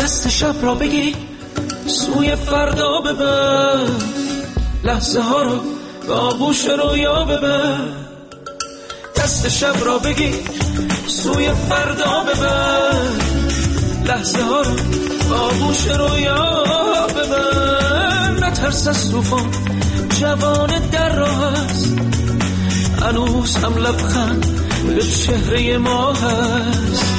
دست شب را بگیر سوی فردا ببر، لحظه ها رو به آغوش رویا ببر. دست شب را بگیر سوی فردا ببر، لحظه ها رو به آغوش رویا ببر. نترس از طوفان، جوان در راه است، هنوز هم لبخند به چهره ما هست.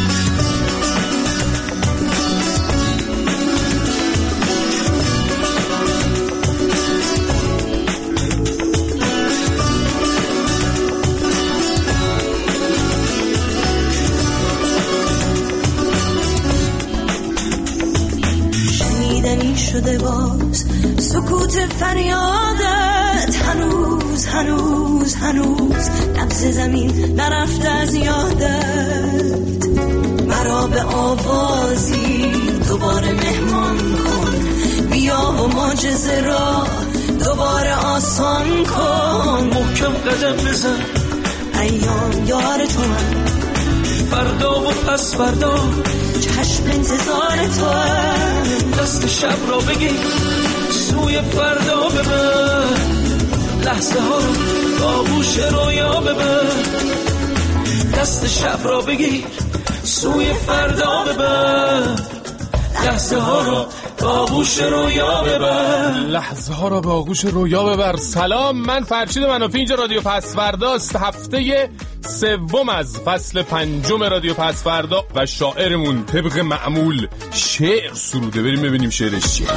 شنیدنی شده باز سکوت فریادت، هنوز هنوز هنوز نبض زمین نرفته از یادت. مرا به آوازی دوباره مهمان کن، بیا و معجزه را دوباره آسان کن. محکم قدم بزن، ایام یار تو هم، فردا و پس فردا چشم انتظار تو هم. دست شب را بگیر سوی فردا ببر، لحظه ها رو به آغوش رویا ببر. دست شب را بگیر سوی فردا ببر، لحظه ها رو به آغوش رویا ببر. لحظه ها رو به آغوش رویا ببر. سلام، من فرشید منافی، اینجا رادیو پسفرداست، هفته سوم از فصل 5 رادیو پسفردا و شاعرمون طبق معمول شعر سروده. بریم ببینیم شعرش چیه.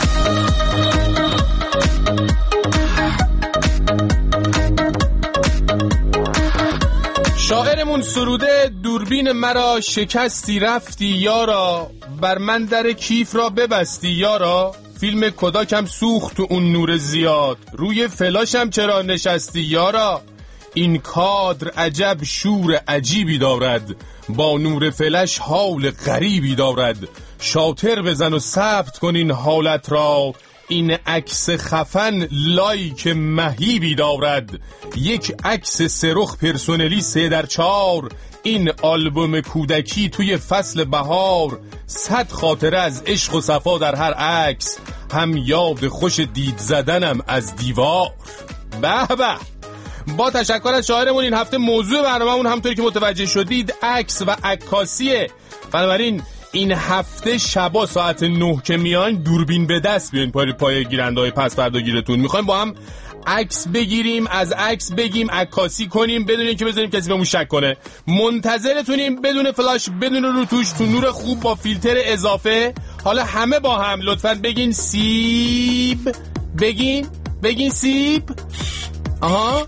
شاعرمون سروده: دوربین مرا شکستی رفتی یارا، بر من در کیف را ببستی یارا. فیلم کداکم سوخت تو اون نور زیاد، روی فلاشم چرا نشستی یارا. این کادر عجب شور عجیبی دارد، با نور فلش حال غریبی دارد. شاتر بزن و ثبت کن این حالت را، این عکس خفن لایک مهیبی دارد. یک عکس سرخ پرسونلی 3x4، این آلبوم کودکی توی فصل بهار. 100 خاطره از عشق و صفا در هر عکس، هم یاد خوش دید زدنم از دیوار. به به. با تشکر از شاعرمون، این هفته موضوع برنامه‌مون همونطوری که متوجه شدید عکس و عکاسیه. بنابراین این هفته شبا ساعت 9 که میان دوربین به دست بیاین پای گیرنده‌های پس‌فردا گیرتون. میخوایم با هم عکس بگیریم، از عکس بگیم، عکاسی کنیم بدون اینکه بذاریم کسی بهمون شک کنه. منتظرتونیم، بدون فلاش، بدون روتوش، تو نور خوب، با فیلتر اضافه. حالا همه با هم لطفاً بگین سیب. بگین سیب. آها،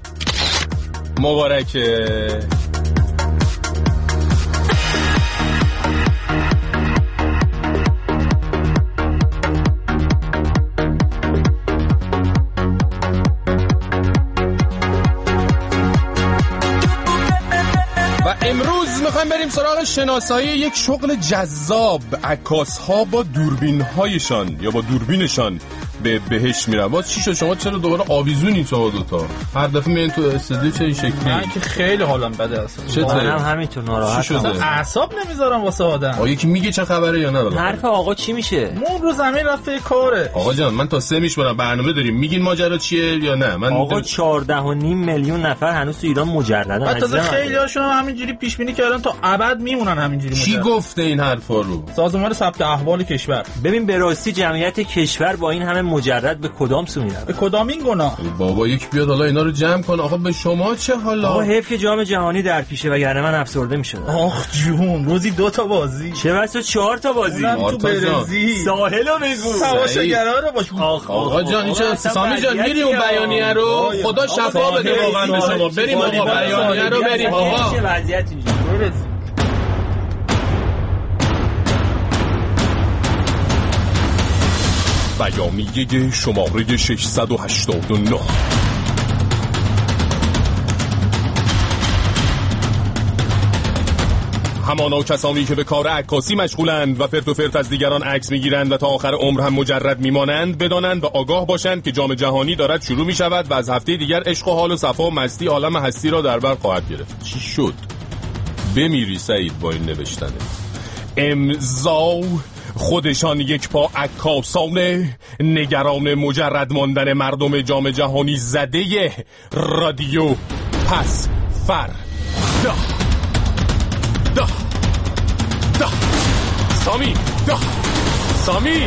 مبارکه. و امروز میخوایم بریم سراغ شناسایی یک شغل جذاب. عکاس‌ها با دوربین‌هایشان یا با دوربینشان به بهش میرن. باز چی شد شما چرا دوباره آویزونی شما دوتا؟ هر دفعه میان تو استودیو چه این شکلی؟ من که خیلی حالم بده اصلا. چطوره؟ منم همینطور ناراحتم. اعصاب نمیذارم واسه آدم. یکی میگه چه خبره یا نه؟ حرف آقا چی میشه؟ مون رو زمین رفته کاره. آقا جان من تا 3 میشمارم، برنامه داریم، میگین ماجرا چیه یا نه؟ من آقا 14.5 میلیون نفر هنوز تو ایران مجردن. البته خیلی هاشون هم همینجوری پیش بینی کردن تا ابد میمونن همینجوری. کی گفته این حرفا رو؟ سازمان ثبت احوال کشور. ببین به راستی جمعیت کشور با این همه مجرد به کدام سو میره؟ به کدام این گناه؟ بابا یک بیاد حالا اینا رو جمع کن. آقا به شما چه حالا؟ آقا حیف که جام جهانی در پیشه، وگرنه من افسرده میشدم. آخ جون، روزی 2 تا بازی، چه بسا 4 تا بازی. تو برزی ساحلو بگو، تماشاگرا رو باش. آقا جان این چه سامی جان میری اون بیانیه رو؟ خدا شفا بده واقعا به شما. بریم آقا بیانیه رو بریم آقا. چه وضعیتی میشه؟ بیانیه شماره 689. همانا کسانی که به کار عکاسی مشغولند و فرت و فرت از دیگران عکس میگیرند و تا آخر عمر هم مجرد میمانند، بدانند و آگاه باشند که جام جهانی دارد شروع می شود و از هفته دیگر عشق و حال و صفا و مستی عالم هستی را در بر خواهد گرفت. چی شد؟ بمیری سعید با این نوشتنه. امضا خودشان یک پا عکاسانه، نگران مجرد ماندن مردم جام جهانی زده رادیو پس فردا. سامی سامی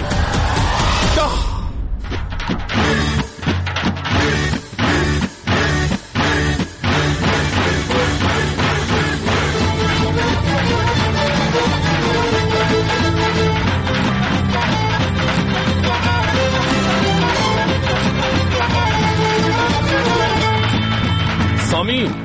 سامی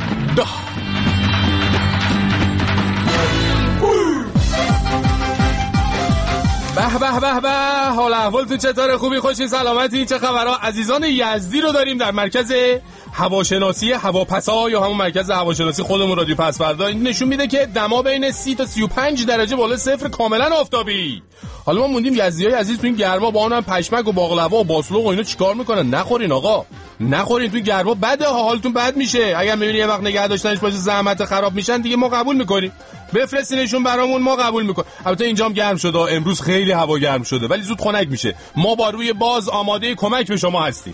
به حال احوال تو چطوره؟ خوبی؟ خوشی؟ سلامتی؟ چه خبرها؟ عزیزان یزدی رو داریم در مرکز هواشناسی هواپسا یا همون مرکز هواشناسی خودمون رادیو پس‌فردا. این نشون میده که دما بین 30 تا 35 درجه بالا صفر کاملا آفتابی. حالا ما موندیم یزدیای عزیز تو این گرما با اونم پشمک و باقلوا و باسلوق و اینا چیکار میکنن؟ نخورین آقا، نخورین، تو گرما بده، حالتون بد میشه. اگر میبینی یه وقت نگه داشتنش باشه زحمت خراب میشن دیگه ما قبول میکنیم، بفرستینشون برامون، ما قبول میکنیم. البته اینجام گرم شده، امروز خیلی هوا گرم شده ولی زود خنک میشه. ما با روی باز آماده کمک به شما هستیم.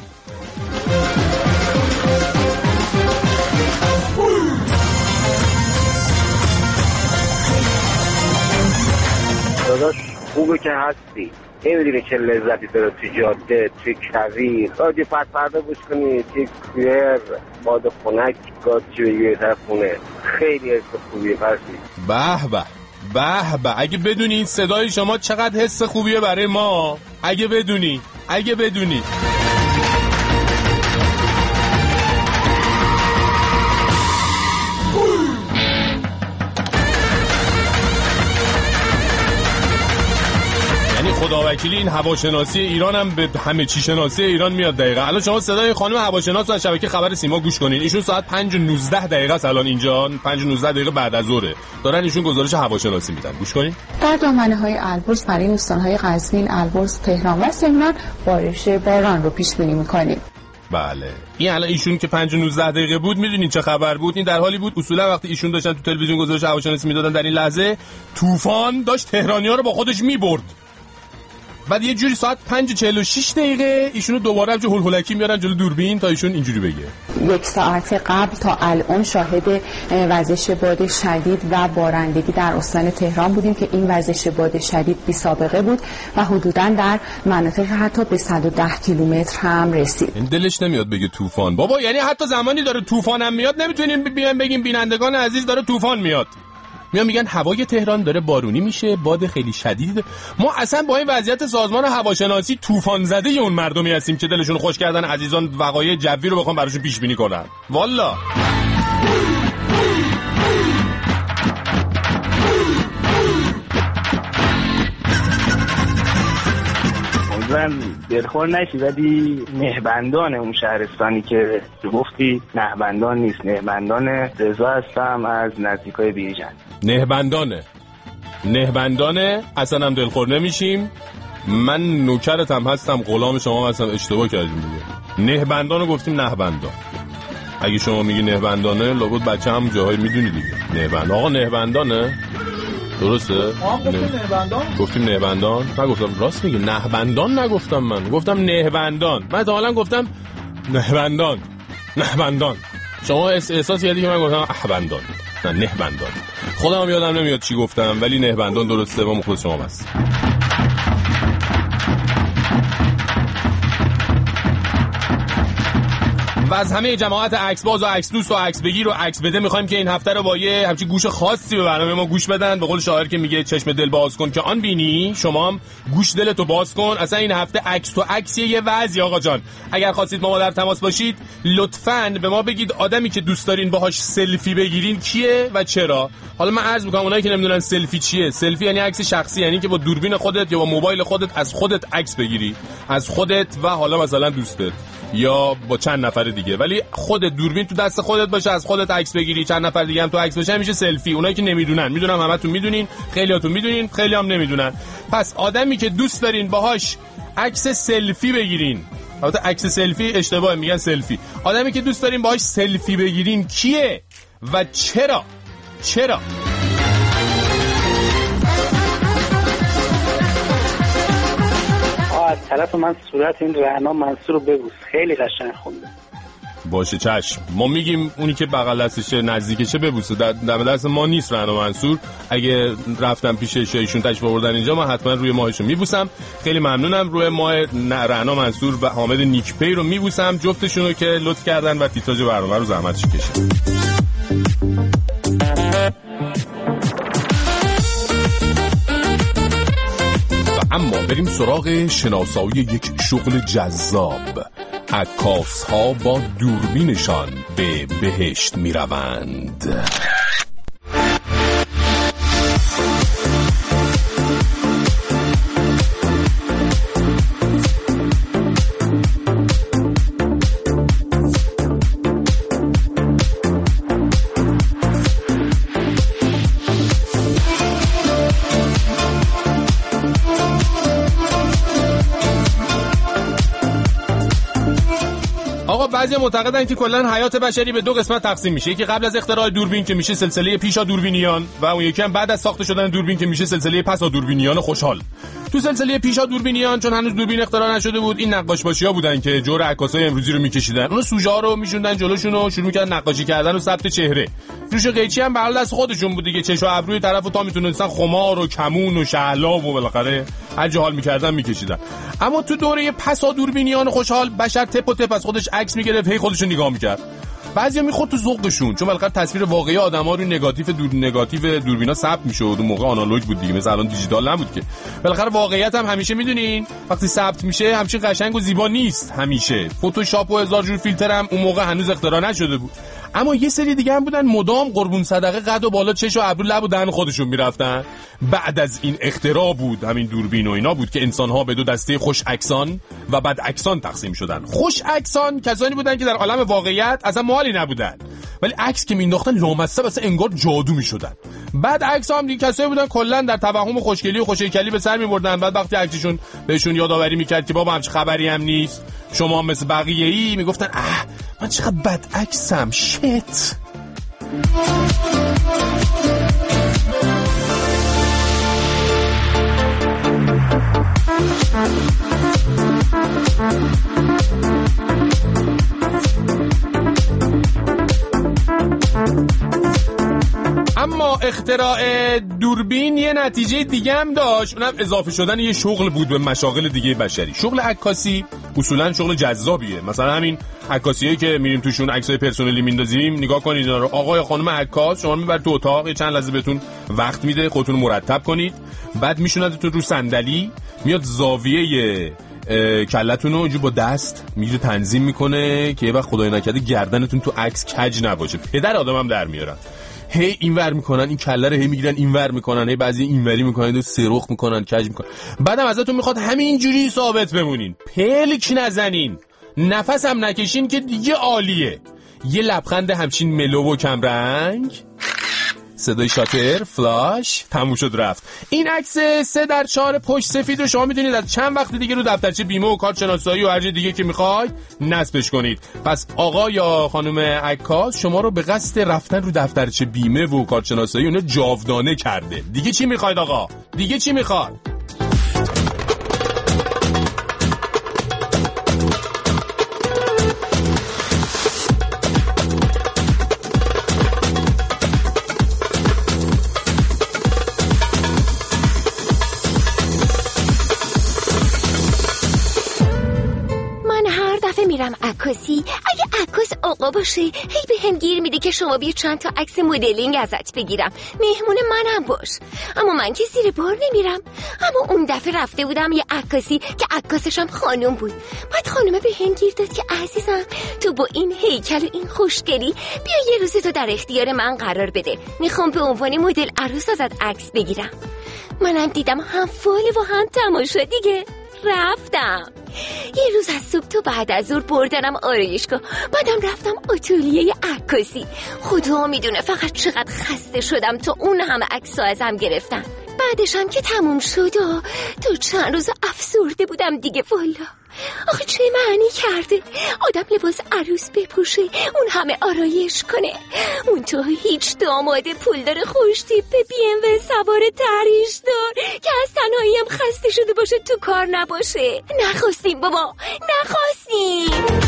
داداش خوبه که هستی، نمیدونی چه لذتی داره تو جاده، تو کویر رادیو پس‌فردا گوش کنی، توی کویر باد خنک گاز چی بگیری طرف خونه، خیلی حس خوبیه فرشی. به اگه بدونی این صدای شما چقدر حس خوبیه برای ما، اگه بدونی خداوکیلی این هواشناسی ایران هم به همه چی شناسی ایران میاد. دقیقاً الان شما صدای خانم هواشناس از شبکه خبر سیما گوش کنین. ایشون ساعت 5:19 است الان اینجا 5:19 بعد از ظهر دارن ایشون گزارش هواشناسی میدن. گوش کنین. در دامنه‌های البرز برای استان‌های قزوین، البرز، تهران و سمنان بارش باران رو پیش بینی می‌کنیم. بله این الان ایشون که 5:19 بود میدونین چه خبر بود؟ این در حالی بود اصولا وقتی ایشون داشتن تو تلویزیون گزارش هواشناسی میدادن در این لحظه طوفان داشت تهرانی‌ها رو با خودش میبرد. بعد یه جوری ساعت 5:46 ایشونو دوباره همچه هلهلکی میارن جلو دوربین تا ایشون اینجوری بگه. یک ساعت قبل تا الان شاهد وزش باد شدید و بارندگی در استان تهران بودیم که این وزش باد شدید بی سابقه بود و حدوداً در مناطق حتی به 110 کیلومتر هم رسید. این دلش نمیاد بگه طوفان. بابا یعنی حتی زمانی داره طوفان هم میاد نمیتونیم بگیم بینندگان عزیز داره طوفان میاد. میگن هوای تهران داره بارونی میشه، باد خیلی شدید. ما اصلا با این وضعیت سازمان هواشناسی طوفان زده اون مردمی هستیم که دلشون خوش کردن عزیزان وقایع جوی رو بخوام براشون پیش بینی کنن. والا دلخور نشی ولی نهبندان اون شهرستانی که گفتی نهبندان نیست، نهبندان رضا هستم از نزدیکای بیژن. نهبندانه اصلا هم دلخور نمیشیم. من نوکرت هم هستم، غلام شما هستم، اشتباه کردیم دیگه. نهبندانو گفتیم نهبندان. اگه شما میگی نهبندانه لابد بچه هم جاهای میدونی دیگه. نهبند آقا نهبندانه درسته؟ گفتیم نهبندان. نگفتم راست میگه نهبندان نگفتم، من گفتم نهبندان. من حالا گفتم نهبندان. شما احساس کردی که من گفتم احبندان، نه نهبندان. خودم هم یادم نمیاد چی گفتم ولی نهبندان درسته. ما مخلص شما هست. و از همه جماعت عکس باز و عکس دوست و عکس بگیر و عکس بده میخوایم که این هفته رو با یه همچین گوش خاصی به برنامه ما گوش بدن. به قول شاعر که میگه چشم دل باز کن که آن بینی، شما هم گوش دلتو باز کن. اصلا این هفته عکس تو عکس یه وضعی آقا جان. اگر خواستید ما در تماس باشید لطفاً به ما بگید آدمی که دوست دارین باهاش سلفی بگیرین کیه و چرا. حالا من عرض میکنم اونایی که نمیدونن سلفی چیه، سلفی یعنی عکس شخصی، یعنی که با دوربین خودت یا با موبایل خودت از خودت عکس بگیری، از خودت و حالا مثلا دوستت یا با چند نفر دیگه، ولی خودت دوربین تو دست خودت باشه، از خودت عکس بگیری، چند نفر دیگه هم تو عکس بشه، میشه سلفی. اونایی که نمیدونن، میدونم همتون میدونین، خیلیاتون میدونین، خیلی هم نمیدونن. پس آدمی که دوست دارین باهاش عکس سلفی بگیرین، البته عکس سلفی اشتباهه، میگن سلفی. آدمی که دوست دارین باهاش سلفی بگیرین کیه و چرا؟ طرف من صورت این رعنا منصور رو ببوس، خیلی قشنگ خونده. باشه چشم، ما میگیم اونی که بغل دستشه نزدیکشه ببوسه. در دست ما نیست رعنا منصور. اگه رفتم پیش ایشون تشریف آوردن اینجا من حتما روی ماهشون میبوسم. خیلی ممنونم. روی ماه رعنا منصور و حامد نیکپی رو میبوسم، جفتشون رو که لطف کردن و تیتراژ برنامه رو زحمتش کشیدن. اما بریم سراغ شناسایی یک شغل جذاب. عکاس ها با دوربینشان به بهشت می روند. بعضی معتقدن که کلا حیات بشری به دو قسمت تقسیم میشه. یکی قبل از اختراع دوربین که میشه سلسله پیشا دوربینیان و اون یکی هم بعد از ساخته شدن دوربین که میشه سلسله پسا دوربینیان خوشحال. تو سلسله پیشا دوربینیان چون هنوز دوربین اختراع نشده بود، این نقاشباشی‌ها بودن که جور عکاسای امروزی رو میکشیدن. اون سوژه‌ها رو میشوندن جلوشون و شروع کردن نقاشی کردن و ثبت چهره. روش قیچی هم به دست خودشون بود دیگه. چش و ابروی طرفو تا میتونستن خمار و کمون و شعلاب و بالاخره هر جا حال میکردن میکشیدن. اما تو دوره پسا دوربینیان خوشحال بشر تپ و تپ از خودش عکس میگرفت، هی خودشو نگاه میکرد. بعضیا میخورد تو ذوقشون، چون بالاخره تصویر واقعی آدم‌ها روی نگاتیو دوربینا ثبت میشد. اون موقع آنالوگ بود دیگه، مثلا الان دیجیتال نبود که. بالاخره واقعیت هم همیشه میدونین وقتی ثبت میشه همچین قشنگ و زیبا نیست. همیشه فتوشاپ و هزار جور فیلتر هم اون موقع هنوز اختراع نشده بود. اما یه سری دیگه هم بودن مدام قربون صدقه قد و بالا چش و ابرو لب و دهن خودشون میرفتن. بعد از این اختراع بود همین دوربین و اینا بود که انسان‌ها به دو دسته خوش عکسان و بد عکسان تقسیم شدن. خوش عکسان کسانی بودن که در عالم واقعیت اصلا مالی نبودن، ولی عکس که مینداختن لامصب اصلا انگار جادو میشدن. بعد عکس‌ها هم دیگه کسایی بودن کلا در توهم خوشگلی و خوشهیکلی به سر میبردن. بعد وقتی عکسشون بهشون یادآوری میکرد که بابا همچین خبری هم نیست، شما مثل بقیه‌ای، میگفتن من چقدر بد عکسم، شت. اما اختراع دوربین یه نتیجه دیگه هم داشت، اونم اضافه شدن یه شغل بود به مشاغل دیگه بشری. شغل عکاسی اصولا شغل جذابیه. مثلا همین عکاسیایی که میریم توشون عکسای پرسونلی میندازیم، نگاه کنید اینا رو. آقا یا خانم عکاس شما میبرید تو اتاق، چند لحظه بهتون وقت میده خودتون مرتب کنید، بعد میشوندتون رو صندلی، میاد زاویه کلتون رو اینجور با دست میره تنظیم میکنه که یه وقت خدای نکرده گردنتون تو عکس کج نباشه. پدر آدمم در میارن، هی اینور میکنن این کله رو، هی میگیرن اینور میکنن، هی بعضی اینوری میکنن و سرخ میکنن، کج میکنن. بعدم ازتون میخواد همینجوری ثابت بمونین، پلک نزنین، نفس هم نکشین که دیگه عالیه. یه لبخند همچین ملو و کم رنگ، صدای شاتر، فلاش، تموم شد رفت. این عکس 3x4 پشت سفید رو شما میتونید از چند وقت دیگه رو دفترچه بیمه و کارت شناسایی و هر جای دیگه که میخواید نصبش کنید. پس آقا یا خانم عکاس شما رو به قصد رفتن رو دفترچه بیمه و کارت شناسایی اونو جاودانه کرده. دیگه چی میخواید آقا؟ دیگه چی میخواد؟ میرم عکاسی، اگه عکاس آقا باشه هی به هم گیر میده که شما بیا چند تا عکس مدلینگ ازت بگیرم، مهمون منم باش. اما من که زیر بار نمیرم. اما اون دفعه رفته بودم یه عکاسی که عکاسشم خانم بود. بعد خانومه به هم گیر داد که عزیزم تو با این هیکل و این خوشگلی بیا یه روز تو در اختیار من قرار بده، میخوام به عنوان مدل عروس ازت عکس بگیرم. منم دیدم هم فال و هم تماشا دیگه، رفتم. یه روز از صبح تو بعد از ظهر بردنم آرایشگاه، بعدم رفتم آتلیه عکاسی. خدا میدونه فقط چقدر خسته شدم تا اون همه عکس‌ها ازم گرفتن. بعدش هم که تموم شد تو چند روز افسرده بودم دیگه. والا آخه چه معنی کرده آدم لباس عروس بپوشه، اون همه آرایش کنه، اون تو هیچ داماد پولدار خوشتیپ BMW سوار تریش دار که از تنهاییم خسته شده باشه تو کار نباشه. نخواستیم بابا، نخواستیم.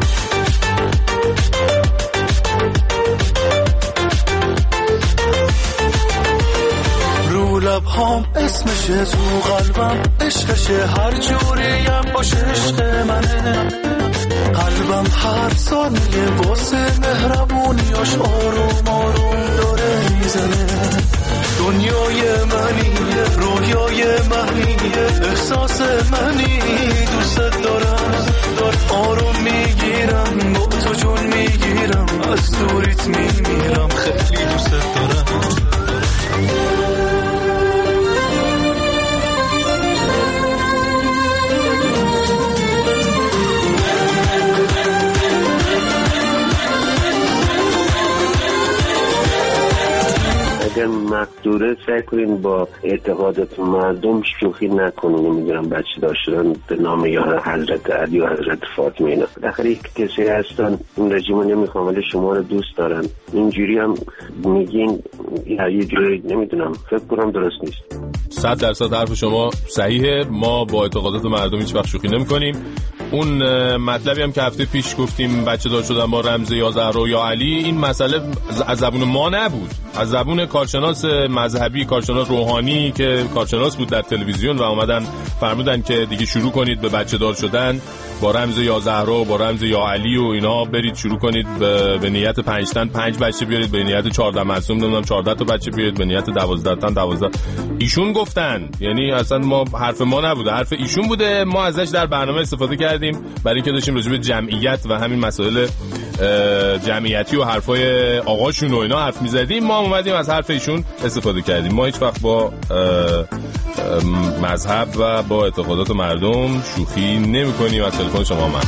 رو لبهام اسمشه، تو قلبم عشقشه، هر جوریم باشه عشق منه. قلبم هر ثانیه واسه مهربونیاش آروم آروم داره میزنه. دنیای منی، رویای منی، احساس منی، دوست دارم، آروم میگیرم، با تو جون میگیرم، از دوریت میمیرم، خیلی دوست دارم. اگر مقدوره سعی کنین با اعتقادات مردم شوخی نکنین. نمیدونم بچه دار شدن به نام یا حضرت علی و حضرت فاطمه اینا. بالاخره یک کسی هستن این رژیم نمیخوام ولی شما رو دوست دارن. اینجوری هم میگین یه جوری نمیدونم، فکر کنم درست نیست. 100% حرف شما صحیحه. ما با اعتقادات مردم هیچ وقت شوخی نمی‌کنیم. اون مطلبی هم که هفته پیش گفتیم بچه دار شدن با رمز یا زهرا یا علی، این مسئله از زبون ما نبود، از زبون کارشناس مذهبی، کارشناس روحانی که کارشناس بود در تلویزیون و اومدن فرمودن که دیگه شروع کنید به بچه دار شدن با رمز یا زهرا، با رمز یا علی و اینا، برید شروع کنید به نیت 5 تن 5 بچه بیارید، به نیت 14 معصوم نمیدونم 14 تا بچه بیارید، به نیت 12 تن 12. ایشون گفتن، یعنی اصلا ما حرف ما نبوده، حرف ایشون بوده. ما ازش در برنامه استفاده کردیم برای اینکه داشتیم راجع به جمعیت و همین مسائل جمعیتی و حرفای آقاشون و اینا حرف می‌زدیم. ما اومدیم از حرف ایشون استفاده کردیم. ما هیچ وقت با مذهب و با اعتقادات مردم شوخی نمی‌کنیم. از تلفن شما من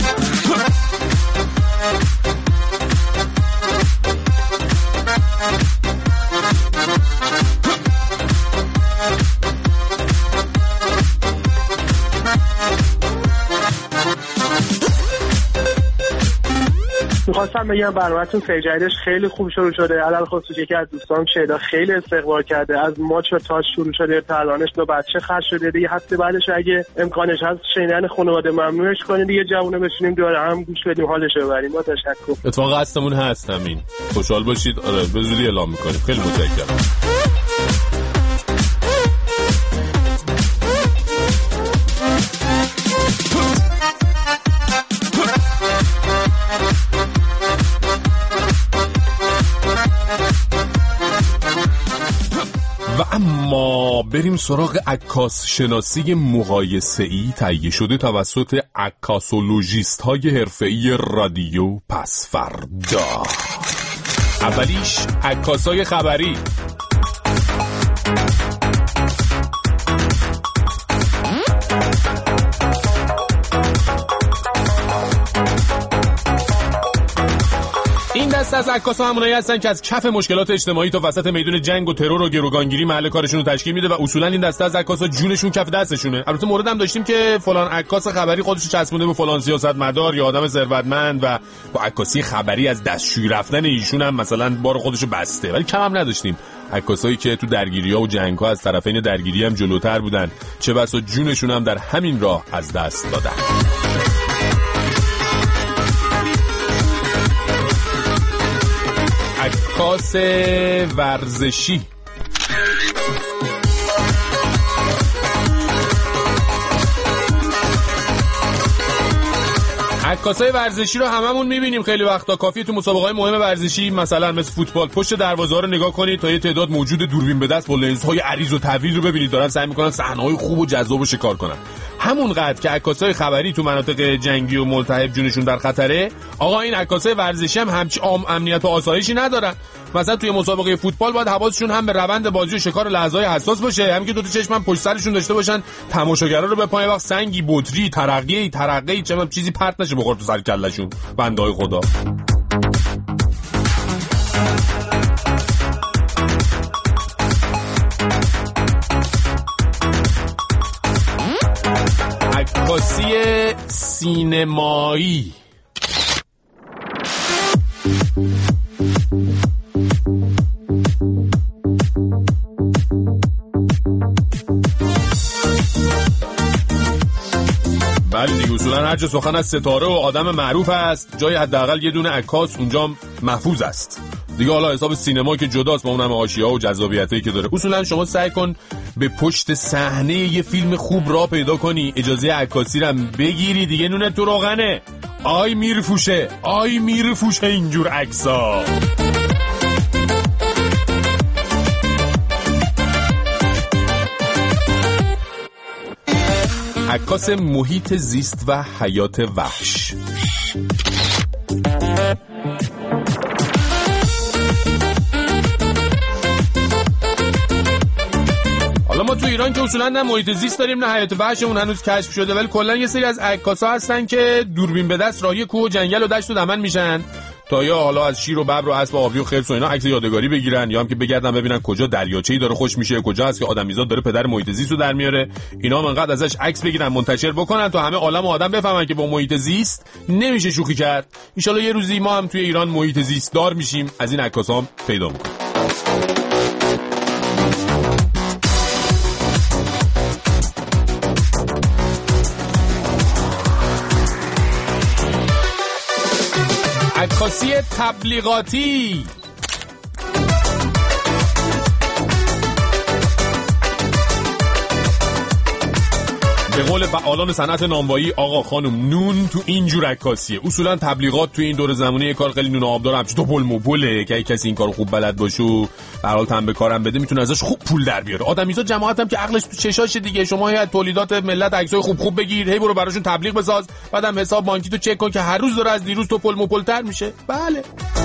میخواستم بگم برنامه‌تون سیجایدش خیلی خوب شروع شده. علل خصوص یکی از دوستان شیدا خیلی استقبال کرده، از ماچ و تاش شروع شده تا الانش 2 بچه خرج شده. دیگه هفته بعدش اگه امکانش هست شنیدن خانواده ممنوعش کنید دیگه، جوونه بشینیم دور هم گوش بدیم حالش رو ببریم. با تشکر. اتفاقا قصدمون هست همین. خوشحال باشید. آره به زودی اعلام می‌کنیم. خیلی متشکرم. و اما بریم سراغ عکاس شناسی مقایسه‌ای تهیه شده توسط عکاسولوژیست های حرفه‌ای رادیو پسفردا. اولیش عکاسای خبری. این دسته از عکاسا همونایی هستن که از کف مشکلات اجتماعی تا وسط میدون جنگ و ترور و گروگانگیری محل کارشون رو تشکیل میده و اصولا این دسته از عکاسا جونشون کف دستشونه. البته مورد هم داشتیم که فلان عکاس خبری خودش چسبونده به فلان سیاستمدار یا آدم ثروتمند و با عکاسی خبری از دستشویی رفتن ایشون هم مثلا بار خودشو بسته. ولی کم هم نداشتیم عکاسایی که تو درگیری‌ها و جنگ‌ها از طرفین درگیری هم جلوتر بودن، چه بسا جونشون هم در همین راه از دست دادن. عکاس ورزشی. عکاسای ورزشی رو هممون می‌بینیم خیلی وقتا. کافیه تو مسابقه‌های مهم ورزشی مثلا مثل فوتبال پشت دروازه‌ها رو نگاه کنید تا یه تعداد موجود دوربین به دست با لنزهای عریض و طویل رو ببینید دارن سعی می‌کنن صحنه‌های خوب و جذاب رو شکار کنن. همونقدر که عکاسای خبری تو مناطق جنگی و ملتهب جونشون در خطره، آقا این عکاسای ورزشی هم همچی امنیت و آسایشی ندارن. مثلا توی مسابقه فوتبال باید حواسشون هم به روند بازی و شکار لحظه‌های حساس باشه، همین که دو تا چشم هم پشت سرشون داشته باشن، تماشاگرا رو به پای وقت سنگی، بطری، ترقی چه چیزی پرت نشه بخوره تو سر کلهشون. بنده‌های خدا. عکاسی سینمایی. بله دیگه، اصولا هر جا سخن از ستاره و آدم معروف است جای حداقل یه دونه عکاس اونجا محفوظ است دیگه. حالا حساب سینما که جداست با اون همه حاشیه‌ها و جذابیتایی که داره. اصولا شما سعی کن به پشت صحنه یه فیلم خوب راه پیدا کنی، اجازه عکاسی رو بگیری دیگه. نونه تو روغنه. آی میرفوشه اینجور عکسا. عکاس محیط زیست و حیات وحش. حالا ما تو ایران که اصولا نه محیط زیست داریم نه حیات وحشمون هنوز کشف شده، ولی کلا یه سری از عکاسا هستن که دوربین به دست راهی کوه و جنگل و دشت و دمن میشن تا یا حالا از شیر و ببر و اسب و آبی و خرس و اینا عکس یادگاری بگیرن، یا هم که بگردن ببینن کجا دریاچه‌ای داره خوش میشه، کجا هست که آدمیزاد داره پدر محیط زیست رو در میاره. اینا هم انقدر ازش عکس بگیرن منتشر بکنن تا همه عالم و آدم بفهمن که با محیط زیست نمیشه شوخی کرد. ان شاءالله یه روزی ما هم توی ایران محیط زیست دار میشیم، از این عکاسام پیدا میکنیم. عکاسی تبلیغاتی. به قول فعالان صنعت نانوایی آقا خانم نون تو اینجور عکاسیه. اصولا تبلیغات تو این دور زمانه یه کار خیلی نون آب داره، همچون تو پل موبله که کسی این کارو خوب بلد باشه و به هر حال تن به کارم بده میتونه ازش خوب پول در بیاره. آدمیزاد جماعتم که عقلش تو چشاشه دیگه. شما هی از تولیدات ملت عکسای خوب بگیر، هی برو براشون تبلیغ بساز، بعدم حساب بانکی تو چک کن که هر روز داره از دیروز تو پل موبلتر میشه. بله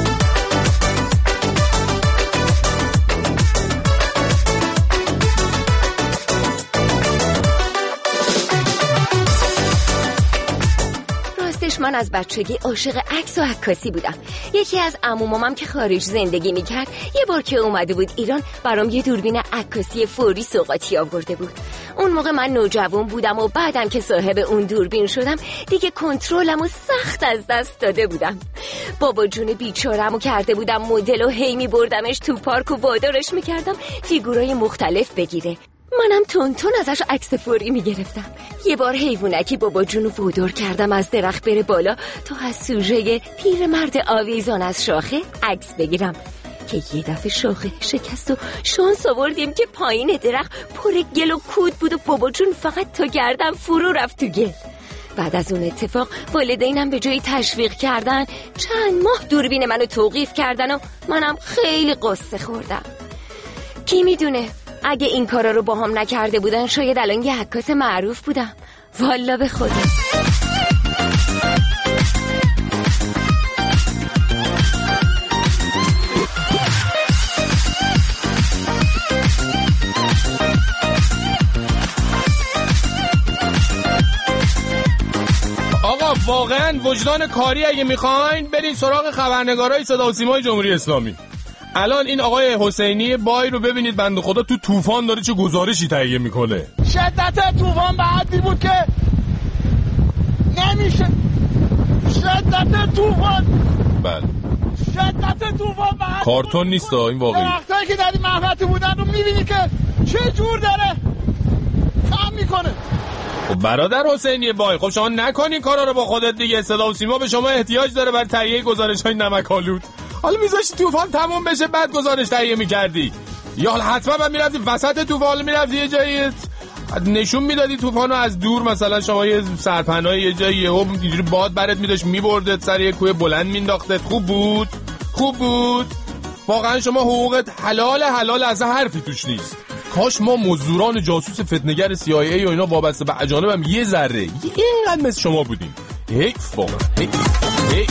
من از بچگی عاشق عکس و عکاسی بودم. یکی از عمومام که خارج زندگی میکرد یه بار که اومده بود ایران برام یه دوربین عکاسی فوری سوغاتی آورده بود. اون موقع من نوجوان بودم و بعدم که صاحب اون دوربین شدم دیگه کنترلمو سخت از دست داده بودم. بابا جون بیچاره‌مو کرده بودم مدل و هی میبردمش تو پارک و وادارش میکردم فیگورای مختلف بگیره. منم تون ازش عکس فوری میگرفتم. یه بار حیوانکی بابا جونو وادار کردم از درخت بره بالا تا از سوژه پیرمرد آویزان از شاخه عکس بگیرم که یه دفعه شاخه شکست و شانس آوردیم که پایین درخت پر گل و کود بود و بابا جون فقط تا گردن فرو رفت تو گل. بعد از اون اتفاق والدینم به جای تشویق کردن چند ماه دوربین منو توقیف کردن و منم خیلی قصه خوردم. کی میدونه اگه این کارا رو با هم نکرده بودن شاید الان یه عکاس معروف بودم. والا به خدا. آقا واقعا وجدان کاری اگه میخواین برین سراغ خبرنگارای صدا و سیمای جمهوری اسلامی. الان این آقای حسینی بای رو ببینید بنده خدا تو طوفان داره چه گزارشی تهیه میکنه. شدت طوفان به حدی بود که نمیشه. شدت طوفان بله شدت طوفان به حدی کارتون نیست این واقعی. درختایی که در این محوطه بودن رو میبینی که چه جور داره کم میکنه. خب برادر حسینی بای خب شما نکنین کارا رو با خودت دیگه. صدا و سیما به شما احتیاج داره برای تهیه گزارش‌های نمک‌آلود. حالا میذاشتی طوفان تموم بشه بعد گزارش تهیه میکردی، یا حالا حتما بعد میرفتی وسط طوفان میرفتی یه جایی نشون میدادی طوفانو از دور، مثلا شما یه سرپناه یه جایی هم اینجوری باد برات میداشت میبردت سر یه کوه بلند مینداختت. خوب بود واقعا. شما حقوقت حلال اصلا حرفی توش نیست. کاش ما مزدوران جاسوس فتنه‌گر CIA و اینا وابسته به اجانب هم یه ذره اینقدر مثل شما بودیم. حیف واقعا حیف.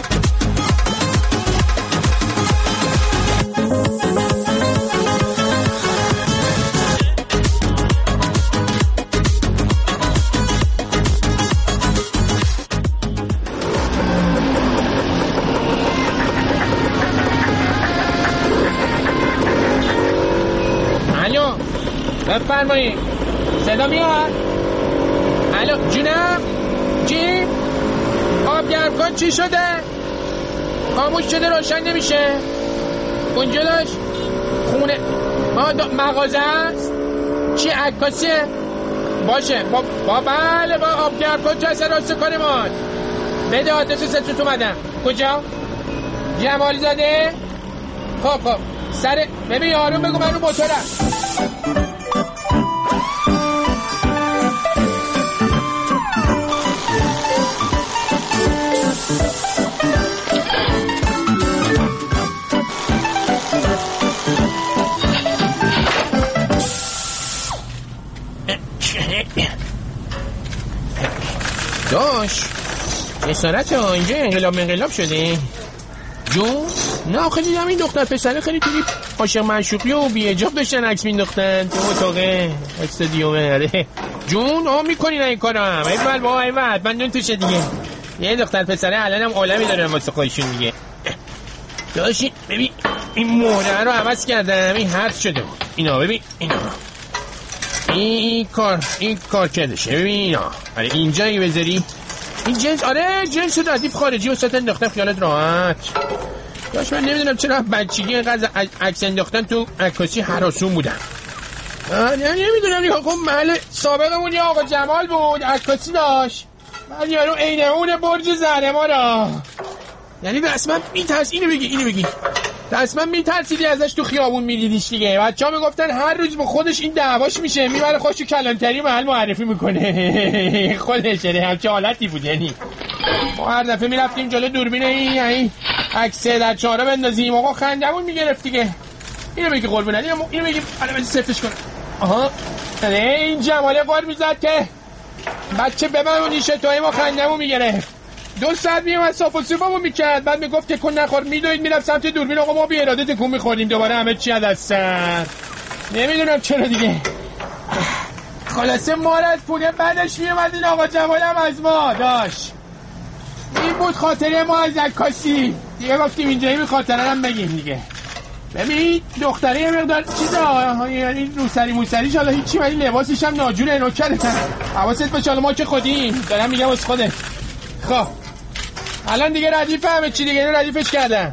بفرمایید صدا میاد؟ الو جونم؟ چی؟ آب گرم کن چی شده؟ خاموش شده روشن نمیشه؟ اونجا داشت خونه مغازه است؟ چی عکاسیه؟ باشه با بله با آبگردکن جسد راستکارمان. بده آدرس ستوت اومدم. کجا؟ جمالی زاده؟ خب سر ببین آروم بگو من رو موتورم. داش جسارت اینجا انقلاب شده جون؟ نه آخه دیدم این دختر پسره خیلی توی عاشق معشوقی و بی حجاب داشتن عکس مینداختن تو اتاق استادیومه. جون میکنین این کارم؟ ایول با ایول من نون توشه دیگه. یه دختر پسره الان هم عالمی دارن واسه خودشون دیگه. داشی ببین این مهره رو عوض کردم، این حرف شده بود. اینا ببین اینا این کار کردشه. ببین اینا آره اینجا اگه بذاری این جنس، آره جنس ردیف خارجی وسط انداختن خیالت راحت. داشت من نمیدونم چرا بچگی اینقدر عکس انداختن تو عکاسی هراسون بودن. نمیدونم دیگه. خب محل سابقمون یه آقا جمال بود عکاسی داشت، من یارو عین اون برج زهرما را. یعنی رسما میترس اینو بگی رسما میترسیدی ازش تو خیابون میدیدیش دیگه. بچه‌ها میگفتن هر روز با خودش این دعواش میشه، میبره خوشو کلانتری محل معرفی میکنه. خودش همچه حالتی بود. یعنی ما هر دفعه میرفتیم جلو دوربین این عکس در چهارا بندازیم آقا خندمون میگرفت دیگه. اینو بگی قربونت، اینو بگی الان بذار صفرش کنم. آها این جماله قار میزد که بچه ببن نیشه توی ما خندمون میگرفت. 2 ساعت میومد صاف و سوفمون میکرد، بعد میگفت تکون نخور، میدوید میرفت سمت دوربین. آقا ما بی اراده تکون میخوریم دوباره همه چی از سر. نمیدونم چرا دیگه. خلاصه ما از پونه بعدش میومد این آقا جمال هم از ما داشت. این بود خاطره ما از عکاسی دیگه. گفتیم اینجایی به خاطره هم بگیم دیگه. ببین دختره یه مقدار چیزا یعنی روسری موسریش حالا هیچی، ولی لباسش هم ناجور نوکره. حواست باشه حالا ما که خودیم دارم میگم از خودت. خب الان دیگه ردیف همه چی دیگه ردیفش کردم.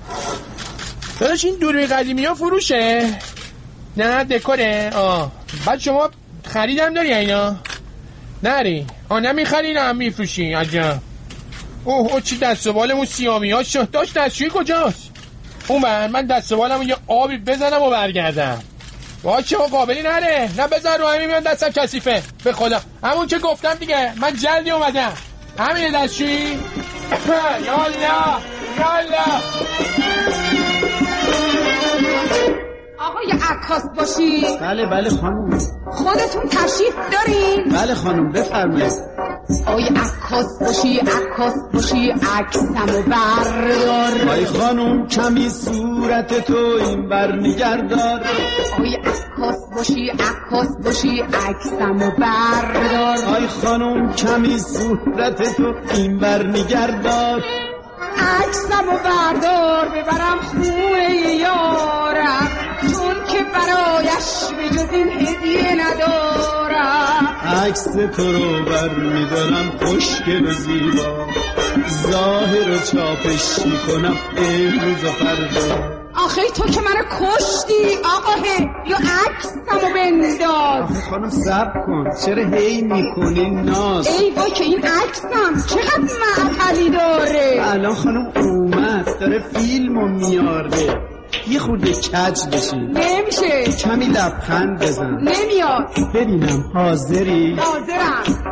داداش این دوربین قدیمی ها فروشه؟ نه دکوره. بعد شما خریدم داری اینا؟ نری؟ نمیخری نه هم میفروشی؟ عجب. اوه چی دست و بالمون سیامی ها شد. داشت دستشویی کجاست؟ من دست و بالمون یه آبی بزنم و برگردم. چه قابلی نره. نه بزن رو همین میان دستم کثیفه به خدا. همون که گفتم دیگه من جلدی اومدم. همینه دستشویی؟ یالا آقای عکاس باشی؟ بله خانم. خودتون تشریف دارین؟ بله خانم بفرمایید. آقای عکاس باشی عکسمو بردار. آی خانم کمی صورت تو این بر نگردار. آقای عکاس باشی عکسمو بردار. آی خانم کمی صورت تو این بر نگردار. عکسمو بردار ببرم خونه یارم، چون که برایش به جز این هدیه ندارم. عکس تو رو بر میدارم خوشگل و زیبا، ظاهر و چاپش میکنم امروز و فردا. آخه تو که منو کشتی آقاه، یا عکسمو بنداز. آخه خانم صبر کن، چرا هی میکنی ناز؟ ای وای که این عکسم چقدر معطلی داره. الان خانم اومد داره فیلمو میاره، یه خورده کج بشی. نمیشه. کمی لبخند بزن. نمیاد. ببینم حاضری؟ حاضرم.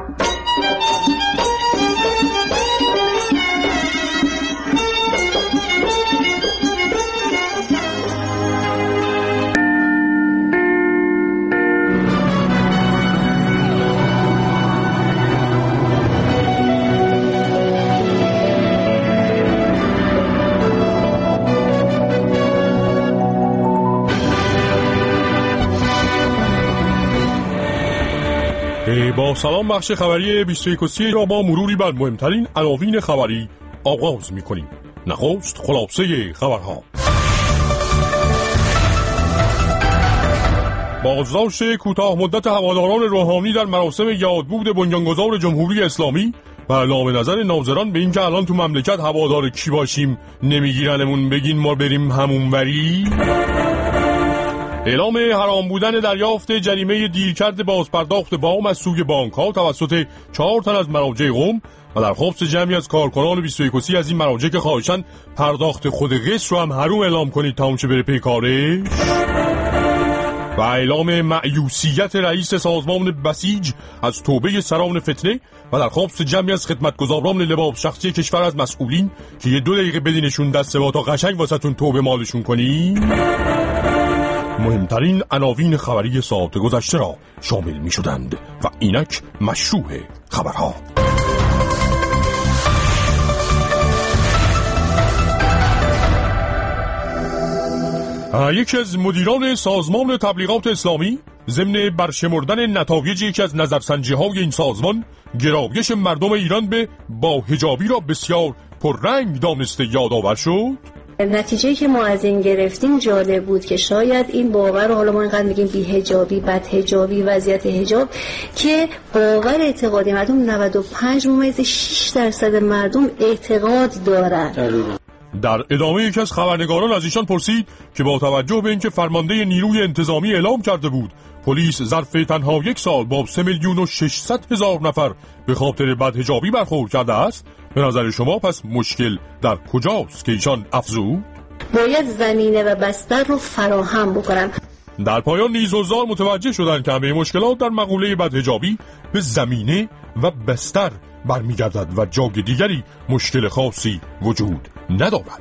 با سلام بخش خبری 21 را با مروری بر مهمترین عناوین خبری آغاز می‌کنیم. نخست خلاصه خبرها. بازداشت کوتاه مدت هواداران روحانی در مراسم یادبود بنیانگذار جمهوری اسلامی و اعلام نظر ناظران به اینکه الان تو مملکت هوادار کی باشیم نمیگیرنمون، بگین ما بریم همون وری. اعلام حرام بودن دریافت جریمه دیرکرد بازپرداخت وام از سوی بانک‌ها توسط 4 تن از مراجع قم و در خبث جمعی از کارکنان 21 از این مراجع که خواهشن پرداخت خود قسط رو هم حروم اعلام کنید تا اونچه بره پی کارش. و اعلام مأیوسیت رئیس سازمان بسیج از توبه سران فتنه و در خبث جمعی از خدمتگزاران لباس شخصی کشور از مسئولین که یه 2 دقیقه بدینشون دسته با تا قشنگ واسهتون توبه مالشون کنین. مهمترین عناوین خبری ساعت گذشته را شامل می شدند و اینک مشروع خبرها. یکی از مدیران سازمان تبلیغات اسلامی ضمن برشمردن نتایج یکی از نظرسنجی‌های این سازمان گرایش مردم ایران به با حجابی را بسیار پررنگ دانسته یادآور شد. نتیجه‌ای که ما از این گرفتیم جالب بود که شاید این باور رو حالا ما اینقدر میگیم بی حجابی، بد حجابی، وضعیت حجاب که باور اعتقادی مردم 95.6% مردم اعتقاد دارن. در ادامه یکی از خبرنگاران از ایشان پرسید که با توجه به اینکه فرمانده نیروی انتظامی اعلام کرده بود پلیس ظرف تنها 1 سال با 3,600,000 نفر به خاطر بدحجابی برخورد کرده است، به نظر شما پس مشکل در کجاست که ایشان افزود؟ باید زمینه و بستر رو فراهم بکنن. در پایان نیز حضار متوجه شدند که همه مشکلات در مقوله بدحجابی به زمینه و بستر برمیگردد و جای دیگری مشکل خاصی وجود ندارد.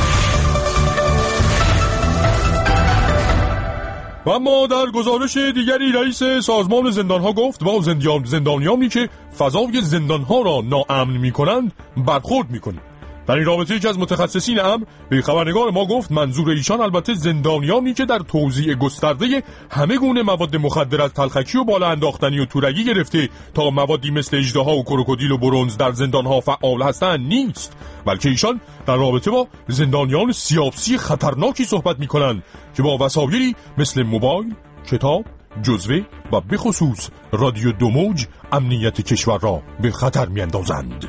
و اما در گزارش دیگری رئیس سازمان زندانها گفت با زندانیانی که فضای زندانها را ناامن می‌کنند برخورد می‌کنیم. در این رابطه یکی از متخصصین امر به خبرنگار ما گفت منظور ایشان البته زندانیانی که در توزیع گسترده همه گونه مواد مخدر از تلخکی و بالا انداختنی و تورگی گرفته تا موادی مثل اژدها و کروکودیل و برنز در زندانها فعال هستند نیست، بلکه ایشان در رابطه با زندانیان سیاسی خطرناکی صحبت می‌کنند که با وسایلی مثل موبایل، کتاب، جزوه و به خصوص رادیو 2 موج امنیت کشور را به خطر می‌اندازند.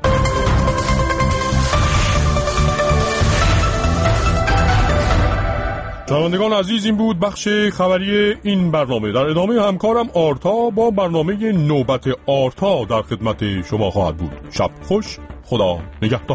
شنوندگان عزیز، این بود بخش خبری این برنامه. در ادامه همکارم آرتا با برنامه نوبت آرتا در خدمت شما خواهد بود. شب خوش، خدا نگهدار.